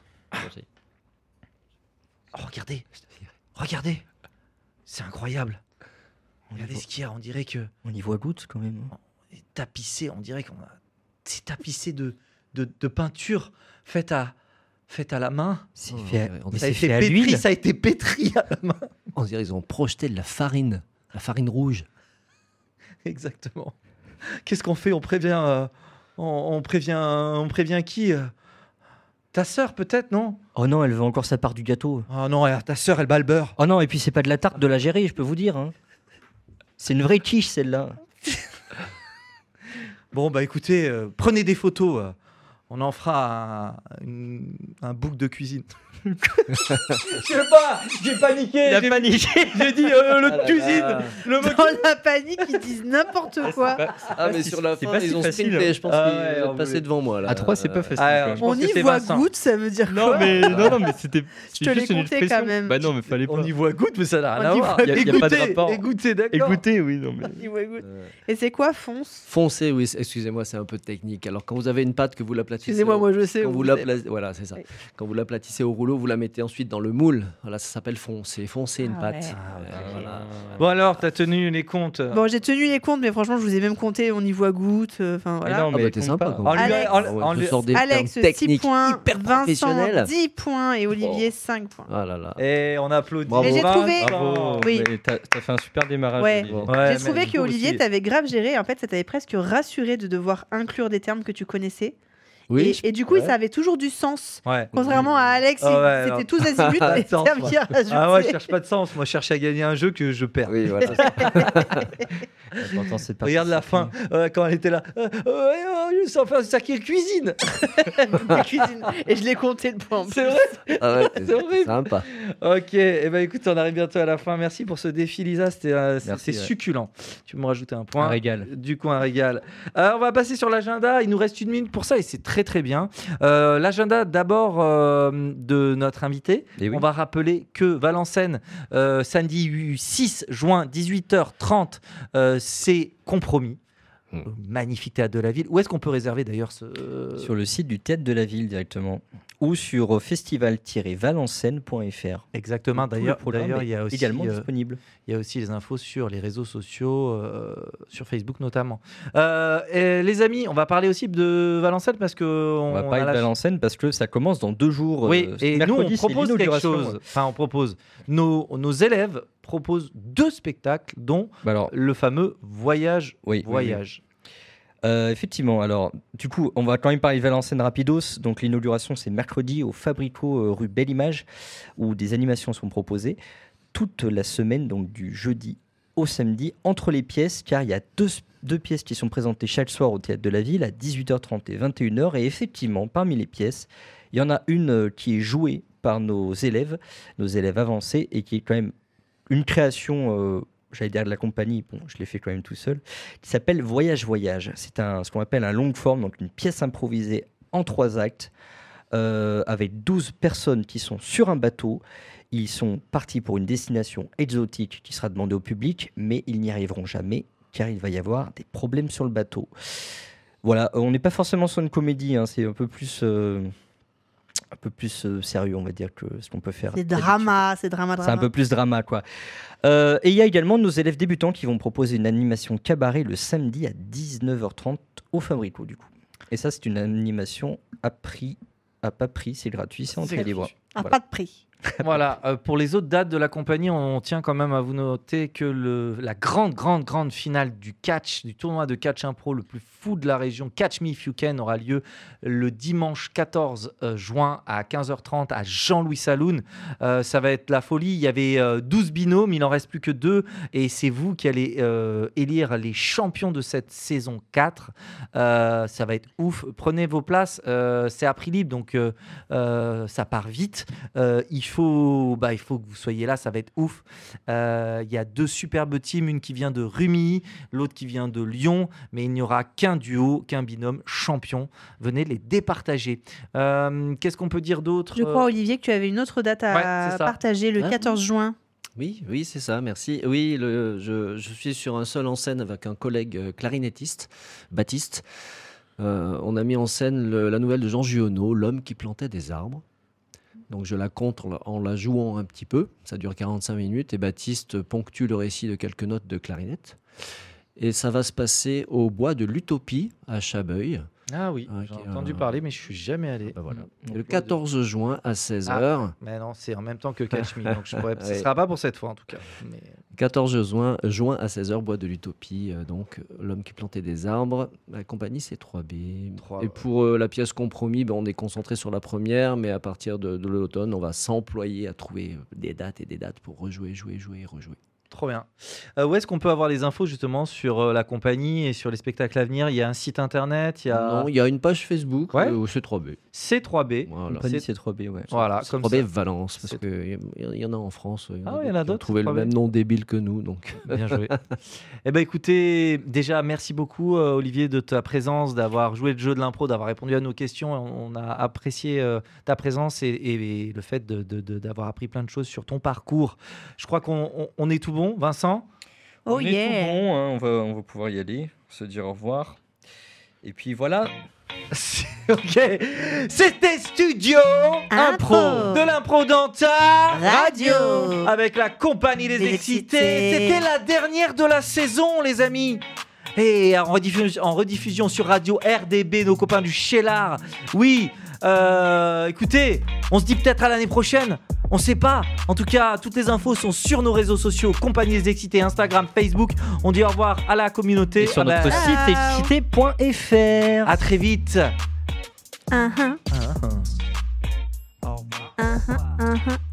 [SPEAKER 1] Oh, regardez, regardez. C'est incroyable.
[SPEAKER 2] On y,
[SPEAKER 1] Regardez
[SPEAKER 2] voit,
[SPEAKER 1] ce qu'il y a, on dirait que
[SPEAKER 2] on y voit goutte quand même.
[SPEAKER 1] c'est tapissé, on dirait qu'on a c'est tapissé de, de, de peinture faite à, faite à la main.
[SPEAKER 2] C'est
[SPEAKER 4] Oh,
[SPEAKER 2] fait, à-
[SPEAKER 4] on dirait- on
[SPEAKER 2] mais
[SPEAKER 1] Ça a
[SPEAKER 2] c'est
[SPEAKER 1] été
[SPEAKER 2] fait à
[SPEAKER 1] pétri,
[SPEAKER 2] l'huile.
[SPEAKER 1] ça a été pétri à la main.
[SPEAKER 4] On dirait qu'ils ont projeté de la farine, la farine rouge.
[SPEAKER 1] Exactement. Qu'est-ce qu'on fait? On prévient, euh, on, on prévient, on prévient qui? euh Ta sœur, peut-être, non?
[SPEAKER 2] Oh non, elle veut encore sa part du gâteau.
[SPEAKER 1] Oh non, elle- ta sœur, elle bat le beurre.
[SPEAKER 2] Oh non, et puis c'est pas de la tarte de la gérer, je peux vous dire. Hein. C'est une vraie quiche, celle-là.
[SPEAKER 1] Bon, bah écoutez, euh, prenez des photos. euh, on en fera un, une- un book de cuisine. Je sais pas, j'ai paniqué.
[SPEAKER 2] Il a
[SPEAKER 1] j'ai-
[SPEAKER 2] paniqué.
[SPEAKER 1] J'ai dit euh, le
[SPEAKER 4] Ah là
[SPEAKER 1] cuisine.
[SPEAKER 4] là.
[SPEAKER 1] Le mot
[SPEAKER 3] Dans la panique, ils disent n'importe quoi.
[SPEAKER 4] Ah, mais sur la
[SPEAKER 2] c'est
[SPEAKER 4] fin,
[SPEAKER 2] pas si
[SPEAKER 4] ils ont
[SPEAKER 2] facile,
[SPEAKER 4] sprinté.
[SPEAKER 2] hein.
[SPEAKER 4] Je pense
[SPEAKER 1] Ah
[SPEAKER 4] qu'ils
[SPEAKER 1] ouais,
[SPEAKER 4] sont
[SPEAKER 1] on
[SPEAKER 4] passés
[SPEAKER 1] voulait-
[SPEAKER 4] devant moi. Là.
[SPEAKER 2] À trois, c'est pas facile.
[SPEAKER 1] Ah,
[SPEAKER 2] quoi.
[SPEAKER 1] je pense
[SPEAKER 3] On
[SPEAKER 1] que
[SPEAKER 3] y
[SPEAKER 1] c'est
[SPEAKER 3] voit
[SPEAKER 1] Vincent.
[SPEAKER 3] goutte, ça veut dire
[SPEAKER 2] Non
[SPEAKER 3] quoi
[SPEAKER 2] mais non non mais c'était
[SPEAKER 3] Je te l'ai compté quand même.
[SPEAKER 2] Bah non mais fallait pas.
[SPEAKER 1] On y voit goutte, mais ça n'a rien
[SPEAKER 3] On
[SPEAKER 1] à
[SPEAKER 3] y
[SPEAKER 1] voir.
[SPEAKER 3] voit
[SPEAKER 2] Y a- y a pas de
[SPEAKER 1] Égoutté,
[SPEAKER 2] rapport.
[SPEAKER 1] égoutté, d'accord.
[SPEAKER 2] Écoutez, oui non mais.
[SPEAKER 3] On y voit goutte.
[SPEAKER 4] Euh,
[SPEAKER 3] Et c'est quoi, fonce?
[SPEAKER 4] Foncer, oui, c'est- excusez-moi, c'est un peu technique. Alors, quand vous avez une pâte que vous l'aplatissez.
[SPEAKER 3] Excusez-moi,
[SPEAKER 4] au-
[SPEAKER 3] moi je sais.
[SPEAKER 4] Quand
[SPEAKER 3] où
[SPEAKER 4] vous
[SPEAKER 3] vous
[SPEAKER 4] l'apla-
[SPEAKER 3] êtes.
[SPEAKER 4] voilà, c'est ça.
[SPEAKER 3] Oui.
[SPEAKER 4] Quand vous l'aplatissez au rouleau, vous la mettez ensuite dans le moule. Voilà, ça s'appelle foncer. Foncer une
[SPEAKER 3] Ah
[SPEAKER 4] pâte.
[SPEAKER 3] ouais.
[SPEAKER 4] Euh, voilà.
[SPEAKER 1] Bon alors, t'as tenu les comptes.
[SPEAKER 3] Bon, j'ai tenu les comptes, mais franchement, je vous ai même compté. On y voit goutte. euh, Enfin
[SPEAKER 2] Mais
[SPEAKER 3] voilà.
[SPEAKER 2] non
[SPEAKER 4] Ah
[SPEAKER 2] mais
[SPEAKER 4] bah, t'es
[SPEAKER 2] compte
[SPEAKER 4] sympa,
[SPEAKER 2] pas.
[SPEAKER 4] quoi.
[SPEAKER 1] En lui-
[SPEAKER 3] Alex.
[SPEAKER 1] en-
[SPEAKER 4] Ah ouais,
[SPEAKER 1] en
[SPEAKER 4] je
[SPEAKER 1] lui-
[SPEAKER 4] sors des
[SPEAKER 3] Alex,
[SPEAKER 4] termes
[SPEAKER 3] six
[SPEAKER 4] techniques
[SPEAKER 3] points.
[SPEAKER 4] hyper
[SPEAKER 3] Vincent,
[SPEAKER 4] professionnels.
[SPEAKER 3] dix points. Et Olivier, cinq points.
[SPEAKER 4] Ah là là.
[SPEAKER 1] Et on applaudit.
[SPEAKER 4] Bravo.
[SPEAKER 3] Et j'ai
[SPEAKER 1] Vincent.
[SPEAKER 3] trouvé-
[SPEAKER 2] Bravo.
[SPEAKER 3] Oui.
[SPEAKER 2] Mais t'as t'as fait un super démarrage.
[SPEAKER 3] Ouais.
[SPEAKER 2] Olivier.
[SPEAKER 1] Ouais,
[SPEAKER 3] J'ai trouvé
[SPEAKER 1] mais
[SPEAKER 3] que
[SPEAKER 1] vous
[SPEAKER 3] Olivier,
[SPEAKER 1] aussi.
[SPEAKER 3] t'avais grave géré. En fait, ça t'avait presque rassuré de devoir inclure des termes que tu connaissais.
[SPEAKER 4] Oui,
[SPEAKER 3] et,
[SPEAKER 4] je-
[SPEAKER 3] et du coup,
[SPEAKER 4] ouais.
[SPEAKER 3] ça avait toujours du sens.
[SPEAKER 1] Ouais.
[SPEAKER 3] Contrairement à Alex,
[SPEAKER 1] Ah
[SPEAKER 3] il-
[SPEAKER 1] ouais,
[SPEAKER 3] c'était
[SPEAKER 1] non.
[SPEAKER 3] tous azimuts
[SPEAKER 1] Pas de
[SPEAKER 3] les
[SPEAKER 1] sens,
[SPEAKER 3] termes
[SPEAKER 1] ouais.
[SPEAKER 3] qu'il a rajoutés.
[SPEAKER 1] Ah ouais, je cherche pas de sens. Moi, je cherche à gagner un jeu que je perds.
[SPEAKER 4] Oui, voilà.
[SPEAKER 2] L'important, c'est de
[SPEAKER 1] Regarde la fin,
[SPEAKER 2] participer.
[SPEAKER 1] euh, quand elle était là. Euh, euh, euh, sans faire ça qui est cuisine.
[SPEAKER 3] La cuisine. Et je l'ai compté le point. en plus.
[SPEAKER 1] C'est vrai.
[SPEAKER 4] Ah ouais,
[SPEAKER 1] C'est horrible.
[SPEAKER 4] sympa.
[SPEAKER 1] Ok, et ben écoute, on arrive bientôt à la fin. Merci pour ce défi, Lisa. C'était euh, c'est-
[SPEAKER 2] Merci,
[SPEAKER 1] c'est
[SPEAKER 2] ouais.
[SPEAKER 1] succulent. Tu peux me rajouter un point.
[SPEAKER 2] Un régal.
[SPEAKER 1] Du coup, un régal. Alors, on va passer sur l'agenda. Il nous reste une minute pour ça et c'est très très bien. Euh, l'agenda d'abord euh, de notre invité.
[SPEAKER 2] Et oui.
[SPEAKER 1] On va rappeler que Valenciennes, euh, samedi six juin, dix-huit heures trente, euh, c'est Compromis.
[SPEAKER 4] Hmm.
[SPEAKER 1] Euh, Magnifique théâtre de la ville. Où est-ce qu'on peut réserver d'ailleurs ce...
[SPEAKER 2] Sur le site du Théâtre de la Ville directement ou sur festival tiret valenciennes point f r.
[SPEAKER 1] Exactement.
[SPEAKER 2] Tout le
[SPEAKER 1] D'ailleurs,
[SPEAKER 2] programme
[SPEAKER 1] d'ailleurs,
[SPEAKER 2] est
[SPEAKER 1] il y a aussi
[SPEAKER 2] également
[SPEAKER 1] euh,
[SPEAKER 2] disponible.
[SPEAKER 1] il y a aussi les infos sur les réseaux sociaux, euh, sur Facebook notamment. Euh, et les amis, on va parler aussi de Valenciennes parce que
[SPEAKER 2] On va
[SPEAKER 1] a
[SPEAKER 2] parler de
[SPEAKER 1] la-
[SPEAKER 2] Valenciennes parce que ça commence dans deux jours.
[SPEAKER 1] Oui,
[SPEAKER 2] euh,
[SPEAKER 1] et nous on
[SPEAKER 2] mercredi, c'est
[SPEAKER 1] propose quelque
[SPEAKER 2] l'inauguration.
[SPEAKER 1] chose. Enfin, on propose. Nos, nos élèves proposent deux spectacles, dont
[SPEAKER 2] Bah alors,
[SPEAKER 1] le fameux voyage.
[SPEAKER 2] oui, oui, oui.
[SPEAKER 1] voyage.
[SPEAKER 2] Euh, effectivement, alors du coup, on va quand même parler de Valenciennes rapidos. Donc l'inauguration, c'est mercredi au Fabrico euh, rue Belle Image, où des animations sont proposées toute la semaine, donc du jeudi au samedi, entre les pièces, car il y a deux, deux pièces qui sont présentées chaque soir au Théâtre de la Ville à dix-huit heures trente et vingt et une heures. Et effectivement, parmi les pièces, il y en a une euh, qui est jouée par nos élèves, nos élèves avancés, et qui est quand même une création... euh, j'allais dire de la compagnie, bon, je l'ai fait quand même tout seul, qui s'appelle Voyage Voyage. C'est un, ce qu'on appelle un long forme, donc une pièce improvisée en trois actes, euh, avec douze personnes qui sont sur un bateau. Ils sont partis pour une destination exotique qui sera demandée au public, mais ils n'y arriveront jamais, car il va y avoir des problèmes sur le bateau. Voilà, euh, on n'est pas forcément sur une comédie, hein, c'est un peu plus... euh, un peu plus euh, sérieux, on va dire, que ce qu'on peut faire.
[SPEAKER 3] C'est
[SPEAKER 2] d'habitude.
[SPEAKER 3] drama, c'est drama, drama.
[SPEAKER 2] C'est un peu plus drama, quoi. Euh, et il y a également nos élèves débutants qui vont proposer une animation cabaret le samedi à dix-neuf heures trente au Fabrico, du coup. Et ça, c'est une animation à prix, à pas prix, c'est gratuit, c'est entrée
[SPEAKER 1] C'est
[SPEAKER 2] libre.
[SPEAKER 1] gratuit.
[SPEAKER 3] Ah,
[SPEAKER 2] Voilà.
[SPEAKER 3] pas de prix.
[SPEAKER 1] Voilà, euh, pour les autres dates de la compagnie, on tient quand même à vous noter que le, la grande, grande, grande finale du catch, du tournoi de catch impro le plus fou de la région, Catch Me If You Can, aura lieu le dimanche quatorze juin à quinze heures trente à Jean-Louis Saloon. Euh, ça va être la folie. Il y avait euh, douze binômes, il n'en reste plus que deux. Et c'est vous qui allez euh, élire les champions de cette saison quatre. Euh, ça va être ouf. Prenez vos places. Euh, c'est à prix libre, donc euh, euh, ça part vite. Euh, il faut, bah, il faut que vous soyez là, ça va être ouf. Euh, Il y a deux superbes teams, une qui vient de Rumilly, l'autre qui vient de Lyon, mais il n'y aura qu'un duo, qu'un binôme champion. Venez les départager. Euh, Qu'est-ce qu'on peut dire d'autre?
[SPEAKER 3] Je crois, Olivier, que tu avais une autre date à
[SPEAKER 1] Ouais, c'est ça.
[SPEAKER 3] partager le
[SPEAKER 4] Ah,
[SPEAKER 3] quatorze juin.
[SPEAKER 4] Oui, oui, c'est ça, merci. Oui, le, je, je suis sur un seul en scène avec un collègue euh, clarinettiste, Baptiste. Euh, on a mis en scène le- la nouvelle de Jean Giono, L'homme qui plantait des arbres. Donc je la compte en la, en la jouant un petit peu. Ça dure quarante-cinq minutes et Baptiste ponctue le récit de quelques notes de clarinette. Et ça va se passer au bois de l'Utopie à Chabeuil.
[SPEAKER 1] Ah oui,
[SPEAKER 4] Ah,
[SPEAKER 1] j'ai
[SPEAKER 4] qui,
[SPEAKER 1] entendu
[SPEAKER 4] euh,
[SPEAKER 1] parler, mais je suis jamais allé.
[SPEAKER 4] Bah voilà.
[SPEAKER 2] Donc,
[SPEAKER 4] Le quatorze juin à seize heures.
[SPEAKER 1] Mais non, c'est en même temps que Catch Me, donc je pourrais... ce
[SPEAKER 4] Ouais.
[SPEAKER 1] sera pas pour cette fois en tout cas. Mais...
[SPEAKER 4] quatorze juin, juin à seize heures, Bois de l'Utopie. euh, donc, euh, L'homme qui plantait des arbres. La compagnie, c'est trois B.
[SPEAKER 1] trois,
[SPEAKER 4] Et
[SPEAKER 1] ouais.
[SPEAKER 4] pour euh, la pièce Compromis, ben, on est concentré sur la première, mais à partir de, de l'automne, on va s'employer à trouver euh, des dates et des dates pour rejouer, jouer, jouer et rejouer.
[SPEAKER 1] Trop bien. Euh, où est-ce qu'on peut avoir les infos justement sur euh, la compagnie et sur les spectacles à venir? Il y a un site internet, il y a
[SPEAKER 4] Non, il y a une page Facebook
[SPEAKER 1] Ouais.
[SPEAKER 4] euh, où c'est trois B.
[SPEAKER 1] C trois B.
[SPEAKER 4] Voilà.
[SPEAKER 2] Compagnie
[SPEAKER 1] C'est-
[SPEAKER 2] C trois B, ouais.
[SPEAKER 1] Voilà,
[SPEAKER 4] C'est
[SPEAKER 1] comme
[SPEAKER 4] trois B
[SPEAKER 1] ça.
[SPEAKER 4] Valence, parce
[SPEAKER 1] C'est-
[SPEAKER 4] qu'il y, y en a en France. Il y en
[SPEAKER 1] Ah ouais, il y en a
[SPEAKER 4] qui ont
[SPEAKER 1] d'autres,
[SPEAKER 4] trouvé le
[SPEAKER 1] trois B.
[SPEAKER 4] même nom débile que nous. Donc.
[SPEAKER 1] Bien joué. Eh ben écoutez, déjà merci beaucoup euh, Olivier de ta présence, d'avoir joué le jeu de l'impro, d'avoir répondu à nos questions. On a apprécié euh, ta présence et, et- et le fait de- de- de- d'avoir appris plein de choses sur ton parcours. Je crois qu'on on- on est tout bon, Vincent.
[SPEAKER 3] Oh
[SPEAKER 2] on est
[SPEAKER 3] yeah.
[SPEAKER 2] tout bon, hein, on, va, on va pouvoir y aller, se dire au revoir. Et puis voilà.
[SPEAKER 1] Ok, c'était Studio
[SPEAKER 3] Impro.
[SPEAKER 1] de l'impro dans ta
[SPEAKER 3] Radio.
[SPEAKER 1] avec la compagnie des,
[SPEAKER 3] Des
[SPEAKER 1] excités.
[SPEAKER 3] excités.
[SPEAKER 1] C'était la dernière de la saison, les amis. Et en rediffusion, en rediffusion sur Radio R D B, nos copains du Cheylard. Oui, euh, écoutez, on se dit peut-être à l'année prochaine. On sait pas. En tout cas, toutes les infos sont sur nos réseaux sociaux, compagnie des excités, Instagram, Facebook. On dit au revoir à la communauté.
[SPEAKER 2] Et sur
[SPEAKER 1] Ah bah,
[SPEAKER 2] notre site
[SPEAKER 3] Ciao.
[SPEAKER 2] excité point F R.
[SPEAKER 1] à très vite.
[SPEAKER 3] Uh-huh,
[SPEAKER 1] Ah, ah. Au revoir.
[SPEAKER 3] uh-huh, uh-huh.